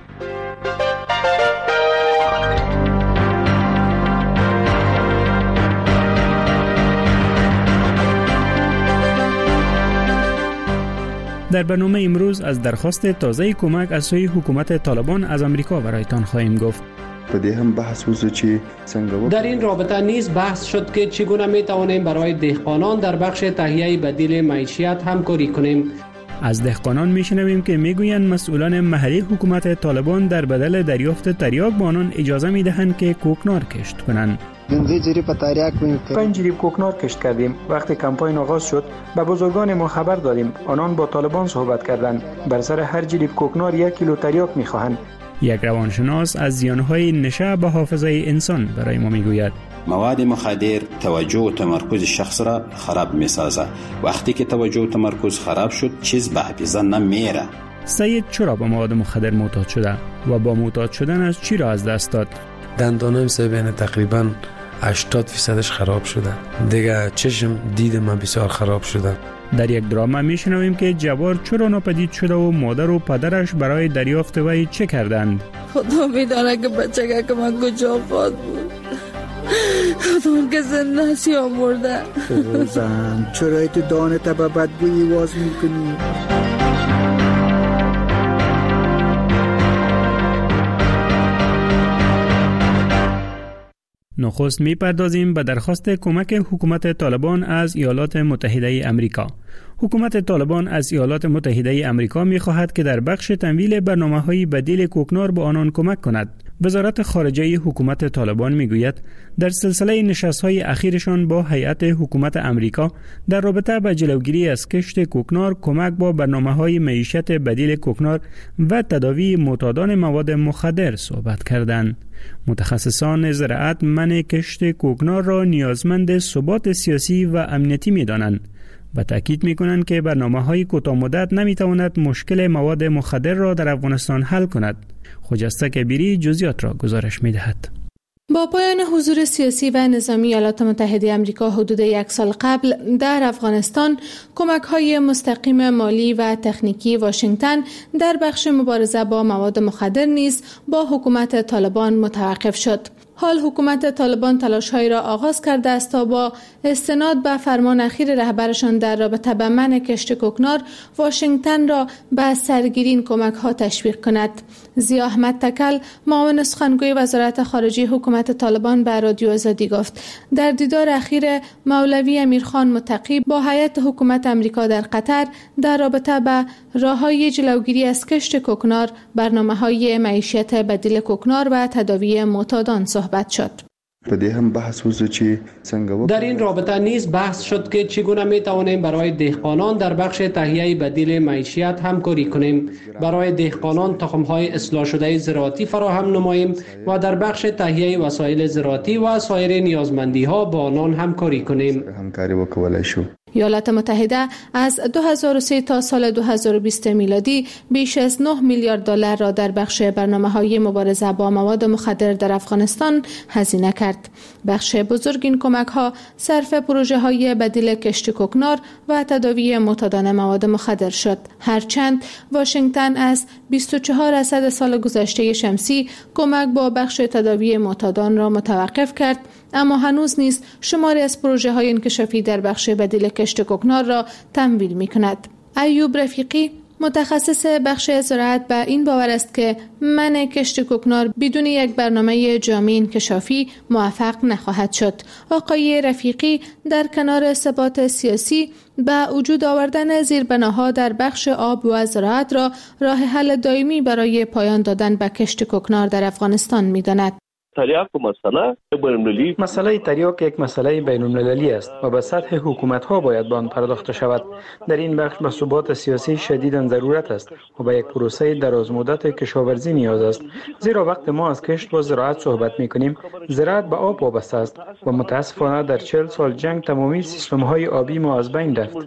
در برنامه امروز از درخواست تازه کمک از سوی حکومت طالبان از امریکا برایتان خواهیم گفت. در این رابطه نیز بحث شد که چگونه می توانیم برای دهقانان در بخش تهیه بدیل معیشت همکاری کنیم. از دهقانان میشنویم که میگویند مسئولان محلی حکومت طالبان در بدل دریافت تریاک به آنان اجازه میدهند که کوکنار کشت کنند. پنج جریب کوکنار کشت کردیم. وقتی کمپاین آغاز شد به بزرگان ما خبر دادیم. آنان با طالبان صحبت کردند. بر سر هر جریب کوکنار یک کیلو تریاک میخواهند. یک روانشناس از زیانهای نشه به حافظه انسان برای ما میگوید. مواد مخدر توجه و تمرکز شخص را خراب میسازه. وقتی که توجه و تمرکز خراب شد چیز به حافظه نمیره. سید چرا به مواد مخدر معتاد شده و با معتاد شدنش چی را از دست داد؟ دندانم سه تقریبا هشتاد فیصدش خراب شده. دیگه چشم دید من بسیار خراب شده. در یک دراما میشنویم که جوار چرا ناپدید شده و مادر و پدرش برای دریافت وی چه کردند. خدا میدانه که بچه که من کجا خواهد بود. خدا که زنده سی آمورده. زن چرا ایت دانه به بدگویی واز میکنی؟ نخست میپردازیم به درخواست کمک حکومت طالبان از ایالات متحده امریکا. حکومت طالبان از ایالات متحده امریکا می‌خواهد که در بخش تمویل برنامه‌های بدیل کوکنار به آنان کمک کند. وزارت خارجه حکومت طالبان میگوید در سلسله نشست‌های اخیرشان با هیئت حکومت امریکا در رابطه با جلوگیری از کشت کوکنار، کمک با برنامه‌های معیشت بدیل کوکنار و تداوی معتادان مواد مخدر صحبت کردند. متخصصان زراعت منع کشت کوکنار را نیازمند ثبات سیاسی و امنیتی می‌دانند و تاکید می‌کنند که برنامه‌های کوتاه‌مدت نمی‌تواند مشکل مواد مخدر را در افغانستان حل کند. خجسته کبیری جزئیات را گزارش می‌دهد. با پایان حضور سیاسی و نظامی ایالات متحده آمریکا حدود یک سال قبل در افغانستان، کمک‌های مستقیم مالی و تکنیکی واشنگتن در بخش مبارزه با مواد مخدر نیز با حکومت طالبان متوقف شد. حال حکومت طالبان تلاش‌هایی را آغاز کرده است تا با استناد به فرمان اخیر رهبرشان در رابطه به منع کشت کوکنار واشنگتن را به سرگیری این کمک‌ها تشویق کند. ضیا احمد تکل، معاون سخنگوی وزارت خارجه حکومت طالبان به رادیو آزادی گفت در دیدار اخیر مولوی امیرخان متقی با هیئت حکومت امریکا در قطر در رابطه به راه‌های جلوگیری از کشت کوکنار، برنامه‌های معیشت بدیل کوکنار و تداوی معتادان صحبت شد. در این رابطه نیز بحث شد که چگونه می توانیم برای دهقانان در بخش تهیه بدیل معیشت همکاری کنیم، برای دهقانان تخم‌های اصلاح شده زراعتی فراهم نماییم و در بخش تهیه وسایل زراعتی و سایر نیازمندی‌ها با آنان همکاری کنیم. ایالات متحده از دو هزار و سه تا سال دو هزار و بیست میلادی بیش از نه میلیارد دلار را در بخش برنامه‌های مبارزه با مواد مخدر در افغانستان هزینه کرد. بخش بزرگ این کمک‌ها صرف پروژه‌های بدیل کشت کوکنار و تداوی معتادان مواد مخدر شد. هرچند واشنگتن از بیست و چهار درصد سال گذشته شمسی کمک با بخش تداوی معتادان را متوقف کرد، اما هنوز نیز شماری از پروژه‌های انکشافی در بخش بدیل کشت کوکنار را تمویل می‌کند. ایوب رفیقی، متخصص بخش زراعت، به این باور است که منع کشت کوکنار بدون یک برنامه جامع انکشافی موفق نخواهد شد. آقای رفیقی در کنار ثبات سیاسی به وجود آوردن زیربناها در بخش آب و زراعت را راه حل دائمی برای پایان دادن به کشت کوکنار در افغانستان می‌داند. تریاک مسئله بین‌المللی مسئله تریاک یک مسئله بین‌المللی است و به سطح حکومت‌ها باید به آن پرداخته شود. در این بخش به ثبات سیاسی شدیداً ضرورت است و به یک پروسه درازمدت کشاورزی نیاز است، زیرا وقت ما از کشت و زراعت صحبت می‌کنیم، زراعت به آب وابسته است و متأسفانه در چهل سال جنگ تمامی سیستم‌های آبی ما از بین رفت.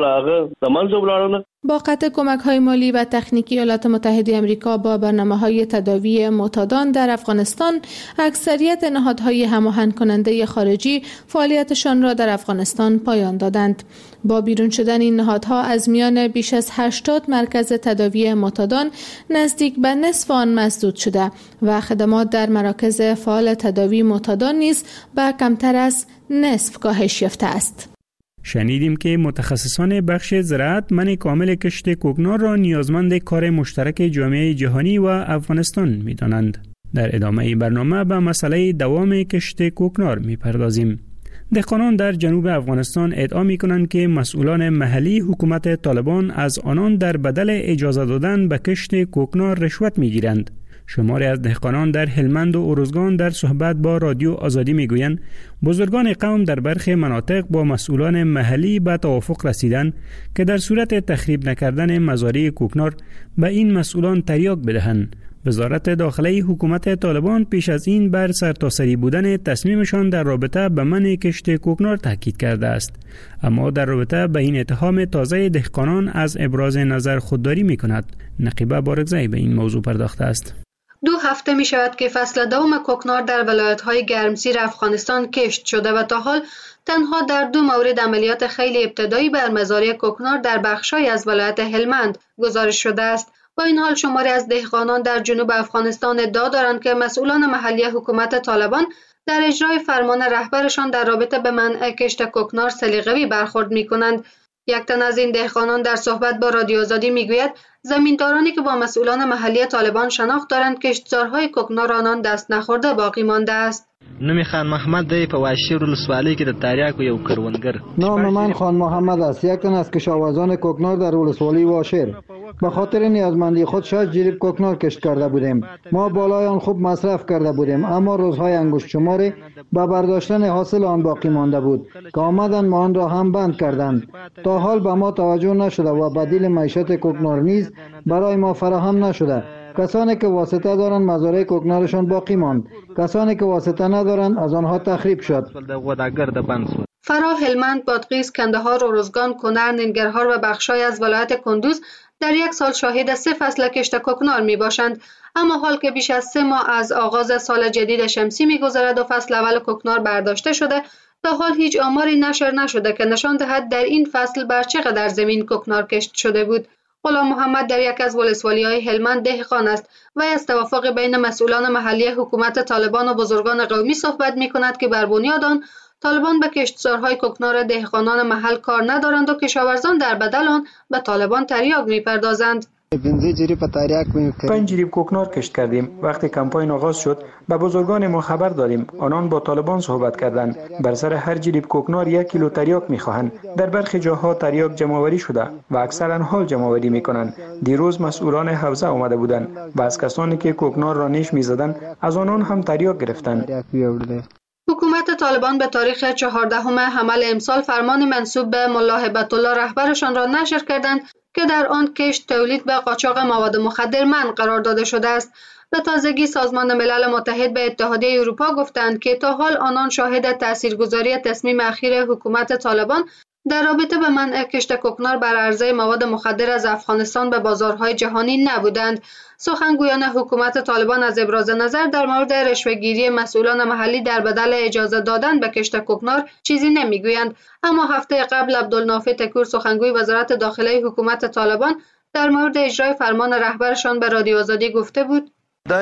با قطع کمک‌های مالی و تکنیکی ایالات متحده آمریکا با برنامه‌های تداوی معتادان در افغانستان، اکثریت نهادهای هماهنگ کننده خارجی فعالیتشان را در افغانستان پایان دادند. با بیرون شدن این نهادها از میان بیش از هشتاد مرکز تداوی معتادان، نزدیک به نصف آن مسدود شده و خدمات در مراکز فعال تداوی معتادان نیز به کمتر از نصف کاهش یافته است. شنیدیم که متخصصان بخش زراعت منع کامل کشت کوکنار را نیازمند کار مشترک جامعه جهانی و افغانستان می‌دانند. در ادامه برنامه به مسئله دوام کشت کوکنار می‌پردازیم. دهقانان در جنوب افغانستان ادعا می‌کنند که مسئولان محلی حکومت طالبان از آنان در بدل اجازه دادن به کشت کوکنار رشوت می‌گیرند. شماری از دهقانان در هلمند و ارزگان در صحبت با رادیو آزادی میگویند بزرگان قوم در برخی مناطق با مسئولان محلی به توافق رسیدند که در صورت تخریب نکردن مزارع کوکنار به این مسئولان تریاک بدهند. وزارت داخله حکومت طالبان پیش از این بر سرتاسری بودن تصمیمشان در رابطه به منع کشت کوکنار تاکید کرده است، اما در رابطه به این اتهام تازه دهقانان از ابراز نظر خودداری می‌کند. نقیبه بارگزئی به این موضوع پرداخته است. دو هفته می شود که فصل دوم کوکنار در ولایت‌های گرمسیر افغانستان کشت شده و تا حال تنها در دو مورد عملیات خیلی ابتدایی بر مزارع کوکنار در بخش‌های از ولایت هلمند گزارش شده است. با این حال شماری از دهقانان در جنوب افغانستان ادعا دارند که مسئولان محلی حکومت طالبان در اجرای فرمان رهبرشان در رابطه به منع کشت کوکنار سلیقه‌ای برخورد می‌کنند. یک تن از این دهقانان در صحبت با رادیو آزادی میگوید زمیندارانی که با مسئولان محلی طالبان شناخت دارند کشتزارهای کوکنار آنان دست نخورده باقی مانده است. نوم خان محمد دی په واشیر ولسوالۍ کې د تریاکو یو کروندګر. نام من خان محمد است، یک تن از کشاورزان کوکنار در ولسوالی واشیر. به خاطر نیازمندی خود شش جریب کوکنار کشت کرده بودیم. ما بالای آن خوب مصرف کرده بودیم، اما روزهای انگشت شماری به برداشتن حاصل آن باقی مانده بود که آمدند ما آن را هم بند کردند. تا حال به ما توجه نشده و بدیل معیشت کوکنار نیز برای ما فراهم نشده. کسانی که واسطه دارند مزارع کوکنارشان باقی ماند، کسانی که واسطه ندارند از آنها تخریب شد. فرا، هلمند، بادغیس، کندهار، ارزگان، کنر، ننگرهار و بخشای از ولایت کندوز در یک سال شاهد سه فصل کشت کوکنار می باشند، اما حال که بیش از سه ماه از آغاز سال جدید شمسی می گذرد و فصل اول کوکنار برداشته شده، تا حال هیچ آماری نشر نشده که نشان دهد در این فصل بر چقدر زمین کوکنار کشت شده بود. غلام محمد در یک از ولسوالی‌های هلمند دهقان است و از توافق بین مسئولان محلی حکومت طالبان و بزرگان قومی صحبت می‌کند که بر بنیاد آن طالبان به کشتزارهای کوکنار دهقانان محل کار ندارند و کشاورزان در بدل آن به طالبان تریاک می‌پردازند. پنج جریب کوکنار کشت کردیم. وقتی کمپاین آغاز شد به بزرگان ما خبر دادیم. آنان با طالبان صحبت کردند. بر سر هر جریب کوکنار یک کیلو تریاک میخواهند. در برخی جاها تریاک جمع‌آوری شده و اکثرا حال جمع‌آوری میکنند. دیروز مسئولان حوزه آمده بودند و از کسانی که کوکنار را نیش میزدند از آنان هم تریاک گرفتند. حکومت طالبان به تاریخ چهاردهم حمل امسال فرمان منسوب به ملا هبت الله رهبرشان را نشر کردند که در آن کشت، تولید و قاچاق مواد مخدر منع قرار داده شده است. به تازگی سازمان ملل متحد به اتحادیه اروپا گفتند که تا حال آنان شاهد تاثیرگذاری تصمیم اخیر حکومت طالبان در رابطه به منع کشت کوکنار بر عرضه مواد مخدر از افغانستان به بازارهای جهانی نبودند. سخنگویان حکومت طالبان از ابراز نظر در مورد رشوه‌گیری مسئولان محلی در بدل اجازه دادن به کشت کوکنار چیزی نمیگویند، اما هفته قبل عبدالنافع تکور سخنگوی وزارت داخله حکومت طالبان در مورد اجرای فرمان رهبرشان به رادیو آزادی گفته بود: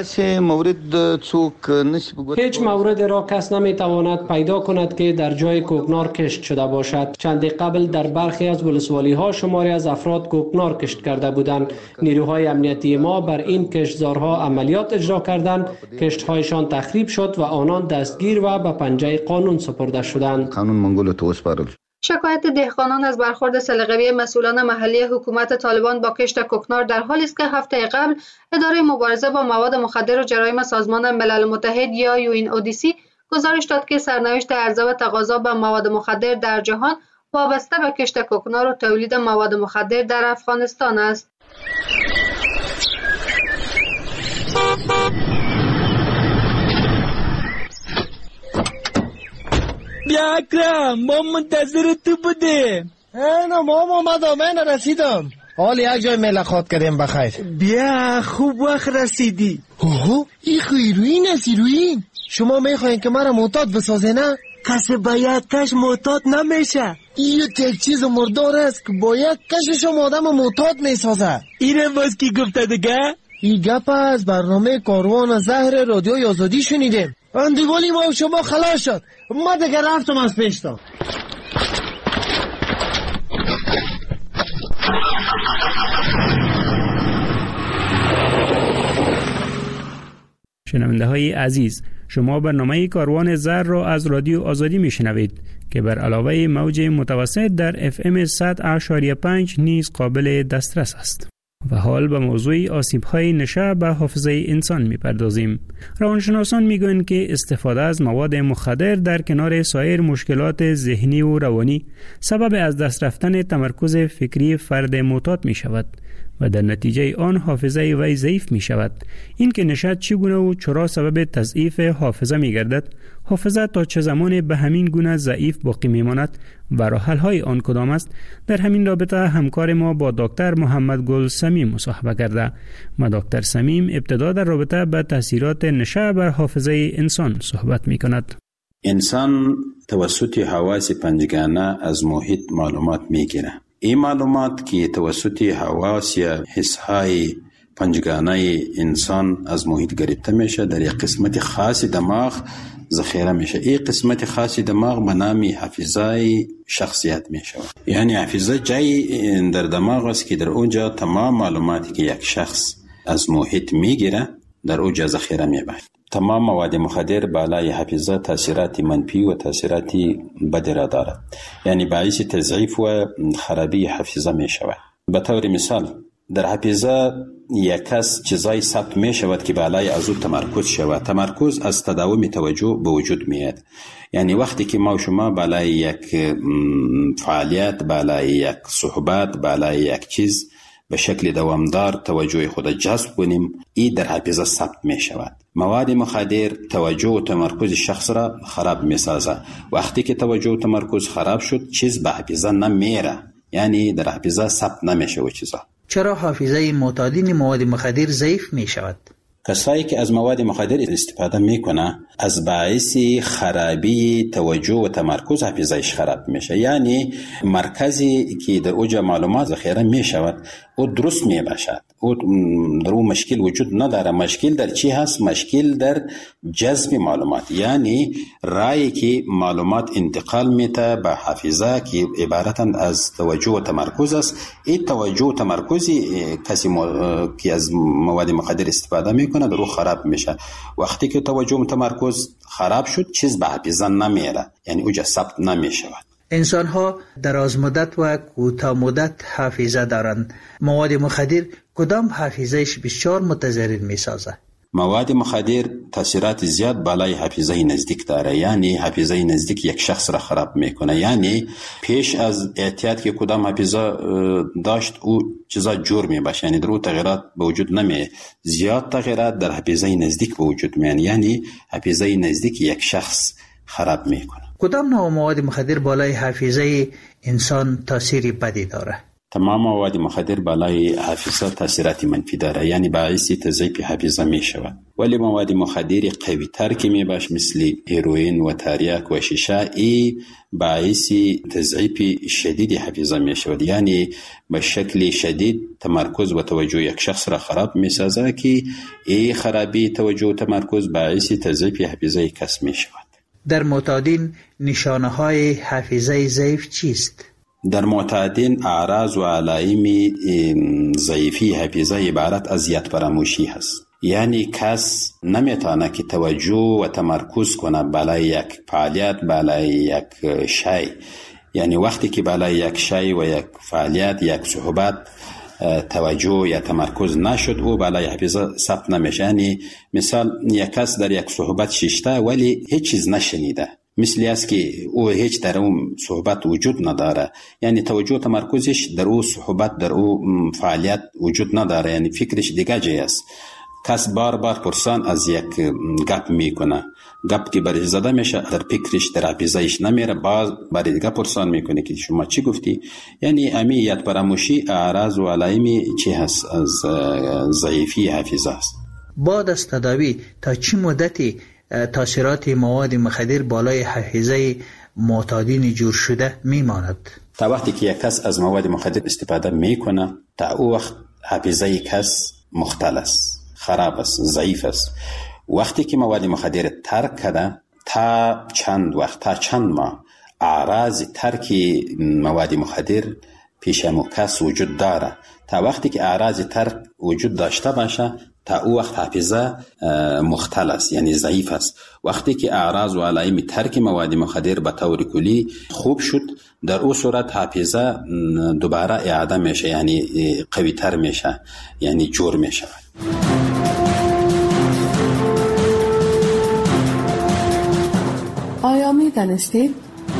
هیچ مورد را کس نمیتواند پیدا کند که در جای کوکنار کشت شده باشد. چند قبل در برخی از ولسوالی ها شماری از افراد کوکنار کشت کرده بودند. نیروهای امنیتی ما بر این کشتزارها عملیات اجرا کردند. کشتهایشان تخریب شد و آنان دستگیر و به پنجه قانون سپرده شدند. قانون منگول تو اسپارل. شکایت دهقانان از برخورد سلیقه‌ای مسئولان محلی حکومت طالبان با کشت کوکنار در حالی است که هفته قبل اداره مبارزه با مواد مخدر و جرایم سازمان ملل متحد یا یو این او دی سی گزارش داد که سرنوشت عرضه و تقاضا به مواد مخدر در جهان وابسته به کشت کوکنار و تولید مواد مخدر در افغانستان است. بیا اکرم، ما منتظر تو بودیم. اینا ما اومدم، من رسیدم. حال یک جای ملاقات کردیم بخیر. بیا خوب وقت رسیدی. اوه این خیروین است. ایروین شما میخواین که مرا معتاد بسازه نه؟ کسی با یک کش معتاد نمیشه. این یک چیز مردار است که با یک کشش هم آدم معتاد میسازه. اینه باز کی گفته دیگه؟ این گپ از برنامه کاروان زهر رادیوی آزادی شنیدیم. اندیوالی ما و شما خلاص شد. ما دیگه رفتم از پیشتا. شنونده های عزیز، شما برنامه کاروان زهر را از رادیو آزادی می شنوید که بر علاوه موج متوسط در اف ام صد و پنج نیز قابل دسترس است. و حال به موضوع آسیب‌های نشه به حافظه انسان می‌پردازیم. روانشناسان می‌گویند که استفاده از مواد مخدر در کنار سایر مشکلات ذهنی و روانی سبب از دست رفتن تمرکز فکری فرد معتاد می‌شود و در نتیجه آن حافظه وی ضعیف می‌شود. این که نشه چگونه و چرا سبب تضعیف حافظه می‌گردد، حافظه تا چه زمان به همین گونه ضعیف باقی می‌ماند و راه حل‌های آن کدام است، در همین رابطه همکار ما با دکتر محمد گل سمیم مصاحبه کرده. ما دکتر سمیم ابتدا در رابطه با تاثیرات نشه بر حافظه انسان صحبت می‌کند. انسان توسط حواس پنجگانه از محیط معلومات می‌گیرد. این معلومات که توسط حواس یا حس‌های پنجگانه انسان از محیط گرفته میشه در یک قسمت خاص دماغ ذخیره میشه. این قسمت خاص دماغ به نام حافظه شخصیت میشه. یعنی حافظه جای در دماغ است که در اونجا تمام معلوماتی که یک شخص از محیط میگیره در اونجا ذخیره میبره. تمام مواد مخدر بالای حافظه تاثیرات منفی و تاثیرات بد را دارد، یعنی باعث تضعیف و خرابی حافظه میشود. به طور مثال در حافظه یک کس چیزای ثبت می شود که بالای از او تمرکز شود. تمرکز از تداوم توجه به وجود میاد. یعنی وقتی که ما و شما بالای یک فعالیت، بالای یک صحبت، بالای یک چیز به شکل دوامدار توجه خود جذب کنیم، این در حافظه ثبت می شود. مواد مخدر توجه و تمرکز شخص را خراب می سازه. وقتی که توجه و تمرکز خراب شد چیز به حافظه نمیره، یعنی در حافظه ثبت نمیشه و چیزا. چرا حافظه معتادین مواد مخدر ضعیف می شود؟ کسایی که از مواد مخدر استفاده میکنه از باعث خرابی توجه و تمرکز حافظه‌اش خراب میشه. یعنی مرکزی که در اوج معلومات ذخیره میشود او درست میباشد، او در او مشکل وجود نداره. مشکل در چی هست؟ مشکل در جذب معلومات، یعنی رایی که معلومات انتقال میته به حافظه که عبارتند از توجه و تمرکز است. این توجه و تمرکزی کسی که از مواد مخدر استفاده میکنه در او خراب میشه. وقتی که توجه و تمرکز خراب شد چیز به حافظه نمیره، یعنی اوجا ثبت نمیشود. انسان ها دراز مدت و کوتاه مدت حافظه دارند. مواد مخدر کدام حافظهش بسیار متضرر می سازه؟ مواد مخدر تاثیرات زیاد بالای حافظه نزدیک داره، یعنی حافظه نزدیک یک شخص را خراب میکنه. یعنی پیش از اعتیاد که کدام حافظه داشت او چیزا جور میباشه، یعنی در او تغییرات به وجود نمی، زیاد تغییرات در حافظه نزدیک به وجود میان، یعنی حافظه نزدیک یک شخص خراب میکنه. کدام نوع مواد مخدر بالای حافظه انسان تاثیری بدی داره؟ تمام مواد مخدر بالای حافظه تاثیرات منفی داره، یعنی باعث تضعیف حافظه می شود. ولی مواد مخدر قوی تر که می باش مثل هیروئین و تریاک و شیشه ای باعث تضعیف شدید حافظه می شود، یعنی به شکل شدید تمرکز و توجه یک شخص را خراب می سازه که ای خرابی توجه و تمرکز باعث تضعیف حافظه کس می شود. در معتادین نشانه های حافظه ضعیف چیست؟ در معتادین اعراض و علائم ضعیفی حافظه عبارت از یاد فراموشی هست. یعنی کس نمیتونه که توجه و تمرکز کنه بالای یک فعالیت، بالای یک شی. یعنی وقتی که بالای یک شی و یک فعالیت، یک صحبت توجه یا تمرکز نشد او بالای حافظه ثبت نمیشه. یعنی مثال یک کس در یک صحبت شیشته ولی هیچ چیز نشنیده، مثلی است که او هیچ در اون صحبت وجود نداره، یعنی توجه و تمرکزش در اون صحبت، در اون فعالیت وجود نداره، یعنی فکرش دیگه جای است. کس بار بار پرسان از یک گپ میکنه، گپ که برش زده میشه در فکرش، در حافظه‌اش نمیره، باز برای دیگه پرسان میکنه که شما چی گفتی. یعنی امی یاد فراموشی اعراض و علائم چی هست از ضعیفی حافظه است. بعد از تداوی تا چه مدتی تاثیرات مواد مخدر بالای حافظه معتادین جور شده میماند؟ تا وقتی که یک کس از مواد مخدر استفاده میکنه تا او وقت حافظه کس مختل است، خراب است، ضعیف است. وقتی که مواد مخدر ترک کرده تا چند وقت، تا چند ماه اعراض ترک مواد مخدر پیش امو کس وجود داره. تا وقتی که اعراض ترک وجود داشته باشه تا او وقت حافظه مختل است، یعنی ضعیف است. وقتی که اعراض و علائم ترک مواد مخدر به طور کلی خوب شد در او صورت حافظه دوباره اعاده میشه، یعنی قوی تر میشه، یعنی جور میشه. آیا می دانستید؟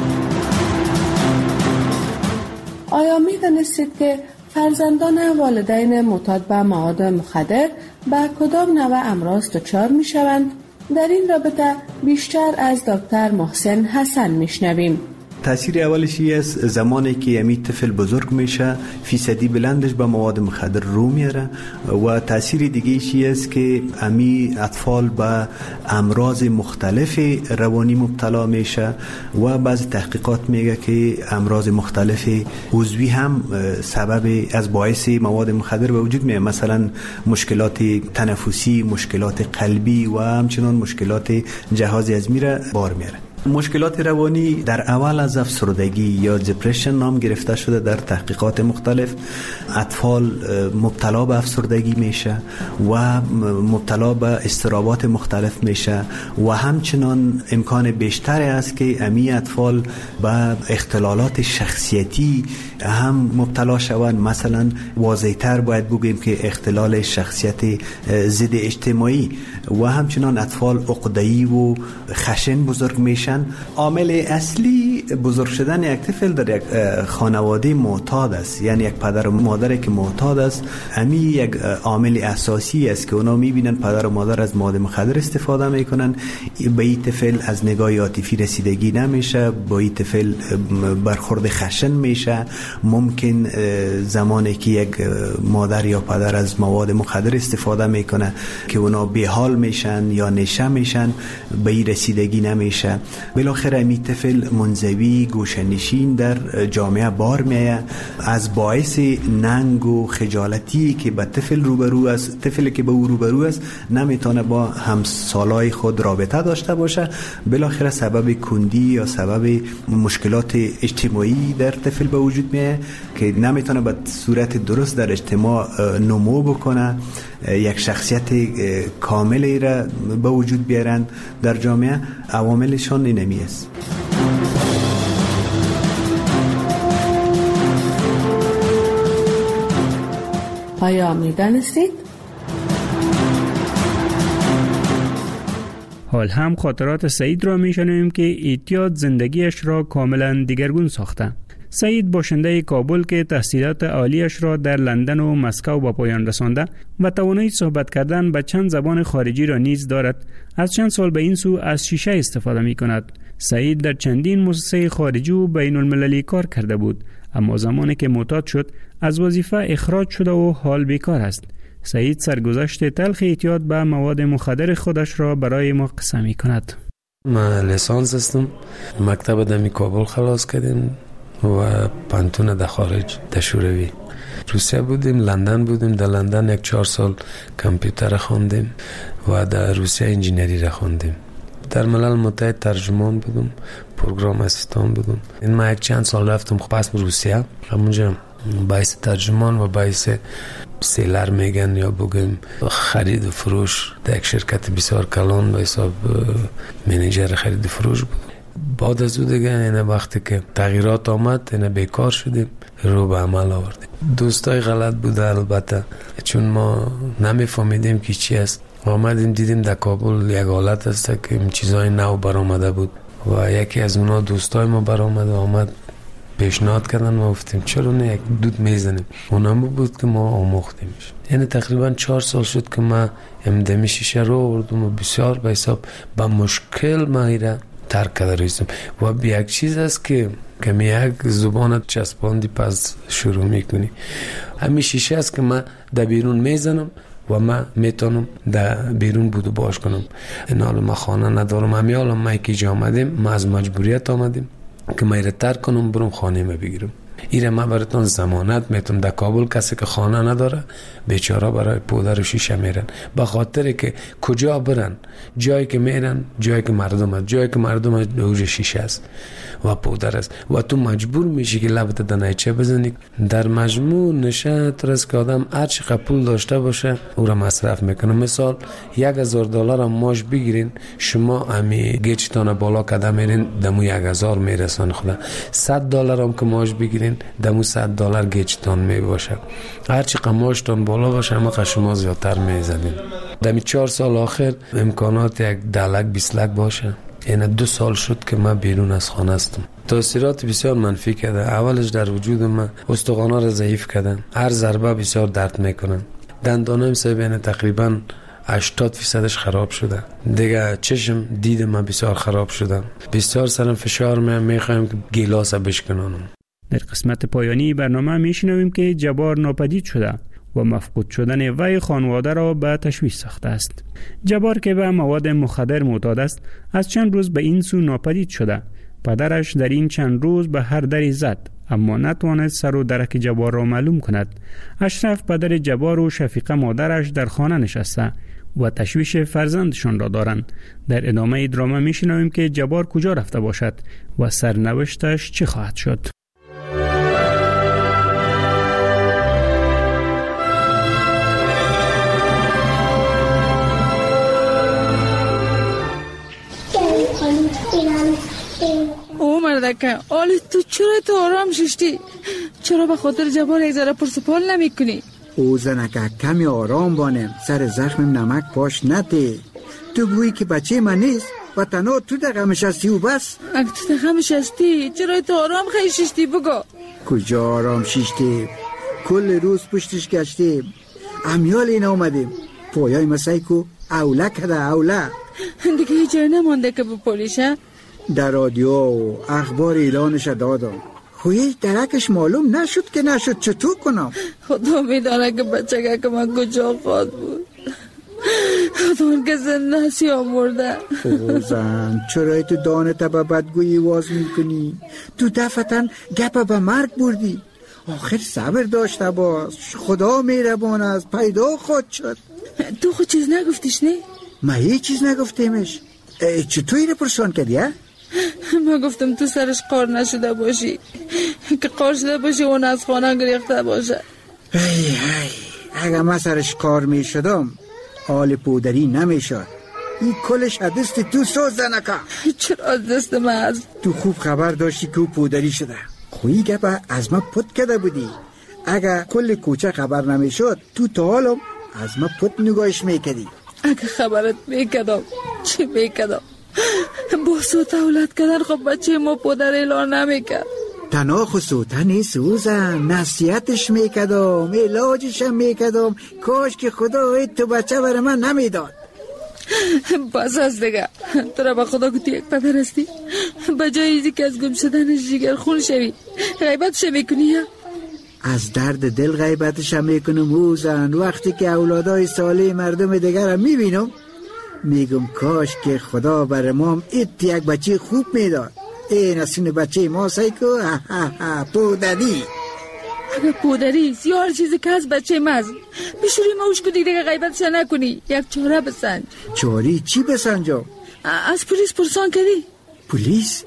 آیا می دانستید که فرزندان والدین معتاد به مواد مخدر به کدام نوع امراض دچار می شوند؟ در این رابطه بیشتر از دکتر محسن حسن می شنویم. تاثیر اولش است زمانی که امی طفل بزرگ میشه فیصدی بلندش به مواد مخدر رو میاره، و تاثیر دیگه است که امی اطفال به امراض مختلف روانی مبتلا میشه، و بعض تحقیقات میگه که امراض مختلف عضوی هم سبب از باعث مواد مخدر به وجود میاد، مثلا مشکلات تنفسی، مشکلات قلبی و همچنان مشکلات جهاز هضمی را بار میاره. مشکلات روانی در اول از افسردگی یا دپرشن نام گرفته شده. در تحقیقات مختلف اطفال مبتلا به افسردگی میشه و مبتلا به اضطرابات مختلف میشه، و همچنان امکان بیشتری است که امی اطفال به اختلالات شخصیتی هم مبتلا شوند. مثلا واضح‌تر باید بگیم که اختلال شخصیت ضد اجتماعی، و همچنان اطفال عقده‌ای و خشن بزرگ میشن. عامل اصلی بزرگ شدن یک طفل در یک خانواده معتاد است، یعنی یک پدر و مادری که معتاد است، امی یک عامل اساسی است که اونا میبینن پدر و مادر از مواد مخدر استفاده میکنن. به این طفل از نگاه عاطفی رسیدگی نمیشه، با این طفل برخورد خشن میشه. ممکن زمانی که یک مادر یا پدر از مواد مخدر استفاده میکنه که اونا بی‌حال میشن یا نشه میشن، به این رسیدگی نمیشه. بالاخره می طفل منزوی گوشه‌نشین در جامعه بار میه، از باعث ننگ و خجالتی که به طفل روبرو است، طفلی که به او روبرو است نمیتونه با همسالای خود رابطه داشته باشه، بالاخره سبب کندی یا سبب مشکلات اجتماعی در طفل به وجود میه که نمیتونه به صورت درست در اجتماع نمو بکنه، یک شخصیت کاملی را به وجود بیارند در جامعه. عواملشان اینمی است. آیا می‌دانستید؟ حال هم خاطرات سعید را می‌شنویم که اعتیاد زندگیش را کاملا دیگرگون ساخته. سعید باشنده کابل که تحصیلات عالیش را در لندن و مسکو به پایان رسانده و توانایی صحبت کردن به چند زبان خارجی را نیز دارد، از چند سال به این سو از شیشه استفاده می کند. سعید در چندین مؤسسه خارجی و بین المللی کار کرده بود، اما زمانی که معتاد شد از وظیفه اخراج شده و حال بیکار است. سعید سرگذشت تلخ اعتیاد به مواد مخدر خودش را برای ما قصه می کند. من لیسانس هستم، مکتب دمی کابل خلاص کردیم و پانتون در خارج در شوروی. روسیه بودیم، لندن بودیم. در لندن یک چهار سال کامپیوتر خواندیم و در روسیه انجینری را خواندیم. در ملل متحد ترجمان بودم، پروگرام اسیستان بودم. این ما یک چند سال رفتم پس روسیه، همونجا باعث ترجمان و باعث سیلر میگن یا بگیم خرید و فروش در یک شرکت بسیار کلان به حساب منیجر خرید و فروش بودم. بعد از او دیگه اینه وقتی که تغییرات آمد اینه بیکار شدیم، رو به عمل آوردیم. دوستای غلط بوده البته، چون ما نمیفهمیدیم که چی است. آمدیم دیدیم در کابل یک حالت است که این چیزای نو برآمده بود و یکی از اونا دوستای ما برآمد آمد پیشنهاد کردن، ما گفتیم چرا نه یک دود میزنیم. اونم بود که ما آموختیمش. یعنی تقریبا چهار سال شد که ما امدمی شیشه رو آوردم و بسیار به حساب با مشکل ما ترک کرده رسیم. و بی یک چیز است که کمی یک زبانت چسباندی پس شروع میکنی. همین شیشه است که من در بیرون میزنم و من میتونم در بیرون بود و باش کنم. این حال ما خانه ندارم، همی حالا ما که جا آمدیم، ما از مجبوریت آمدیم که ما ایره ترک کنم برم خانه ما بگیرم. ایره ما براتون ضمانت میتونم. در کابل کسی که خانه نداره بیچاره برای پودر و شیشه میرن، به خاطر که کجا برن، جایی که میرن جایی که مردم هست، جایی که مردم هست دوج شیشه است و پودر است و تو مجبور میشی که لبت دنایچه بزنی. در مجموع نشه ترس که آدم هر چقدر پول داشته باشه او را مصرف میکنه. مثال یک هزار دلار هم ماش بگیرین، شما امی گیچتان بالا کده میرین دمو یک هزار میرسان خدا. صد دلار هم که ماش بگیرین دمو صد دلار گیچتان میباشه. هر چقدر ماشتان بالا باشه اما شما زیادتر میزنین. دمی چهار سال آخر امکانات یک دلک بیسلک باشه. این دو سال شد که من بیرون از خانه هستم. تاثیرات بسیار منفی کرده. اولش در وجود من استخوانا را ضعیف کردن، هر ضربه بسیار درد میکنن. دندانم سبین تقریبا هشتاد فیصدش خراب شده. دیگه چشم دید من بسیار خراب شده. بسیار سرم فشار می میخوایم که گیلاس بشکنانم. در قسمت پایانی برنامه میشنویم که جبار ناپدید شده و مفقود شدن وی خانواده را به تشویش ساخته است. جبار که به مواد مخدر معتاد است از چند روز به این سو ناپدید شده. پدرش در این چند روز به هر دری زد اما نتوانست سر و درک جبار را معلوم کند. اشرف پدر جبار و شفیقه مادرش در خانه نشسته و تشویش فرزندشان را دارند. در ادامه دراما میشنویم که جبار کجا رفته باشد و سرنوشتش چه خواهد شد. او مردکه آلی تو چرا تو آرام ششتی؟ چرا به خاطر جبار یک ذره پرسپال نمی کنی؟ او زنکه کمی آرام بانم، سر زخمم نمک پاش نده. تو گویی که بچه من نیست، و تنها تو در غمش هستی و بس. اگه تو در غمش هستی چرا تو آرام خیلی ششتی بگو. کجا آرام ششتی؟ کل روز پشتش گشتیم، امیال این آمدیم، پایای مسایکو اوله کده اوله. دیگه هیچ جای نمانده که بپولیشه؟ در رادیو و اخبار اعلانش دادم، خویش درکش معلوم نشد که نشد، چطور کنم؟ خدا میدانه که بچه که من کجا خواهد بود، خدا که زنده هستی یا مرده. خوزن چرا تو دانت با بدگویی واز میکنی؟ تو دفتن گپ به مرگ بردی. آخر صبر داشته باش، خدا مهربان است، پیدا خود شد. تو خود چیز نگفتیش نه؟ ما هیچ چیز نگفتیمش. چطور اینو پرسان کردی ها؟ ما گفتم تو سرش قار نشده باشی، که قار شده باشی اون از خانه گریخته باشه. ای ای اگه من سرش کار می شدم حال پودری نمی شد. این کلش دست تو سوز نکن. چرا دست من از؟ تو خوب خبر داشتی که او پودری شده، خویی گپا از ما پت کده بودی. اگه کل کوچه خبر نمی شد تو تا حالم از ما پت نگاهش می کدی. اگه خبرت می کدم چی می کدم؟ با سوت اولاد کدن خب بچه ما پودر اعلان نمی کد. تنها خصوصا نیست سوزن، نصیحتش می کدم، علاجش هم می کدم. کاش که خدا تو بچه بر من نمی داد. بس از دیگه، تو را با خدا که تو یک پدر هستی به جای ایزی که از گم شدن جگر خون شوی غیبتش میکنی. از درد دل غیبتش میکنم هوزن. وقتی که اولادای ساله مردم دیگر هم میبینم میگم کاش که خدا بر ما ایت یک بچه خوب میداد. این اصین بچه ما سایکو پودری. اگه پودری هر چیزی که از بچه ماز بشوری موش کنی دیگه غیبتش نکنی. یک چاره بسنج. چاری چی بسنجم؟ از پلیس پرسان کردی؟ پلیس؟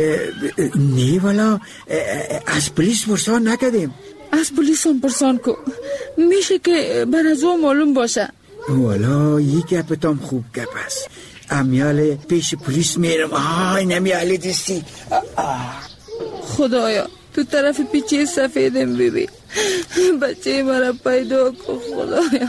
نه والا از پلیس پرسان نکردیم. از پلیس هم پرسان کو، میشه که بر از او معلوم باشه. والا یک گپتام خوب گپ است. امیال پیش پلیس میرم. آی نمیالی دستی. خدایا تو طرف پیچه سفیدم ببین، بچه مرا پیدا کن خدایا.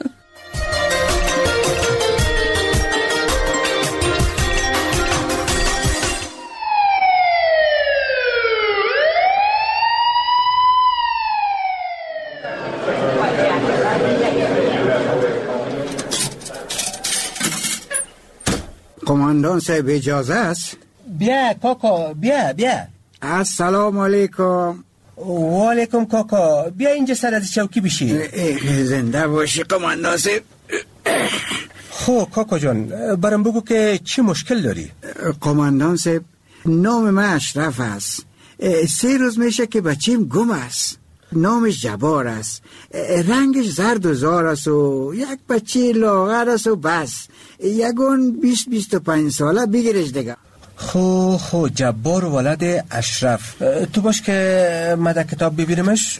قماندان صاحب اجازه است؟ بیا کاکا بیا بیا. السلام علیکم. و علیکم کاکا، بیا اینجا سر از چوکی بشی. زنده باشی قماندان صاحب. خب کاکا جان برام بگو که چی مشکل داری؟ قماندان صاحب نام من اشرف است. سه روز میشه که بچیم گم است. نامش جبار است، رنگش زرد و زار است و یک بچه لاغر است و بس. یگون بیست بیست و پنج ساله بگیرش دیگه. خو خو جبار ولد اشرف. تو باش که مده کتاب ببینمش.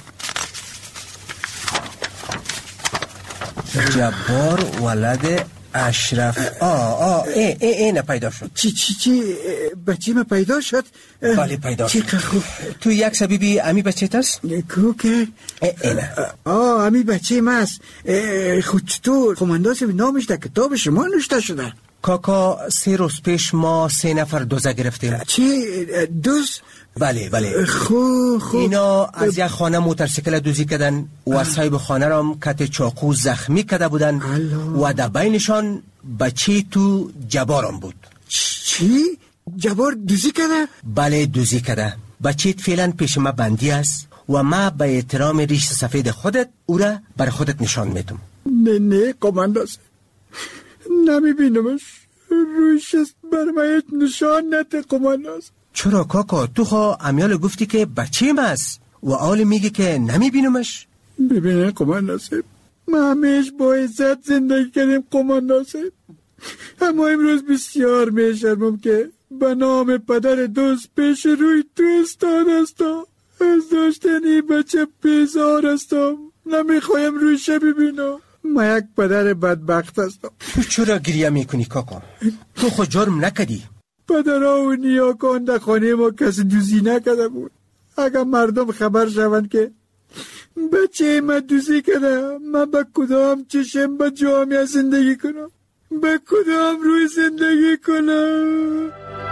جبار ولد اشرف. آه آه ای ای ای نه پیدا شد. چی چی چی بچه ما پیدا شد؟ بله پیدا شد. چی خوب. تو یک سبیبی امی بچه تست؟ کو که ای نه. آه امی بچه ما است. خود چطور قماندان صاحب نامش در کتاب شما نوشته شده؟ کاکا سه روز پیش ما سه نفر دوزه گرفتیم. چی دوز؟ بله بله. خو خو اینا از یک خانه موتورسیکل دوزی کردن و صاحب خانه را کت چاقو زخمی کرده بودن و در بینشان بچه تو جبارم بود. چی؟ جبار دوزی کرده؟ بله دوزی کرده. بچه فعلا پیش ما بندی است و ما به احترام ریش سفید خودت او را بر خودت نشان میدم. نه نه قماندان نمی بینمش. رویش است بر ما نشان نده قماندان. چرا کاکا تو خواه امیال گفتی که بچه ما است و آل میگه که نمی بینمش؟ ببینه قماندان صاحب ما همیش با عزت زندگی کردیم قماندان صاحب، اما امروز بسیار میشرمم که به نام پدر دوست پیش روی تو استاد هستم. از داشتن این بچه بیزار هستم، نمیخوایم رویش ببینم. ما یک پدر بدبخت هستم. تو چرا گریه میکنی کاکا؟ تو خود جرم نکدی. پدرها و نیاکان در خانه ما کسی دوزی نکده بود. اگر مردم خبر شوند که بچه ما دوزی کده، من با کدام چشم با جامعه زندگی کنم؟ به کدام روی زندگی کنم؟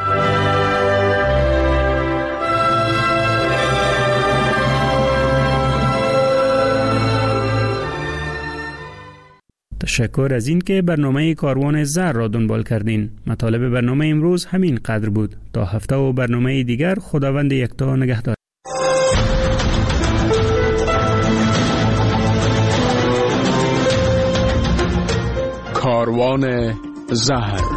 تشکر از این که برنامه کاروان زر را دنبال کردین. مطالب برنامه امروز همین قدر بود. تا هفته و برنامه دیگر خداوند یکتا نگهدار. کاروان زهر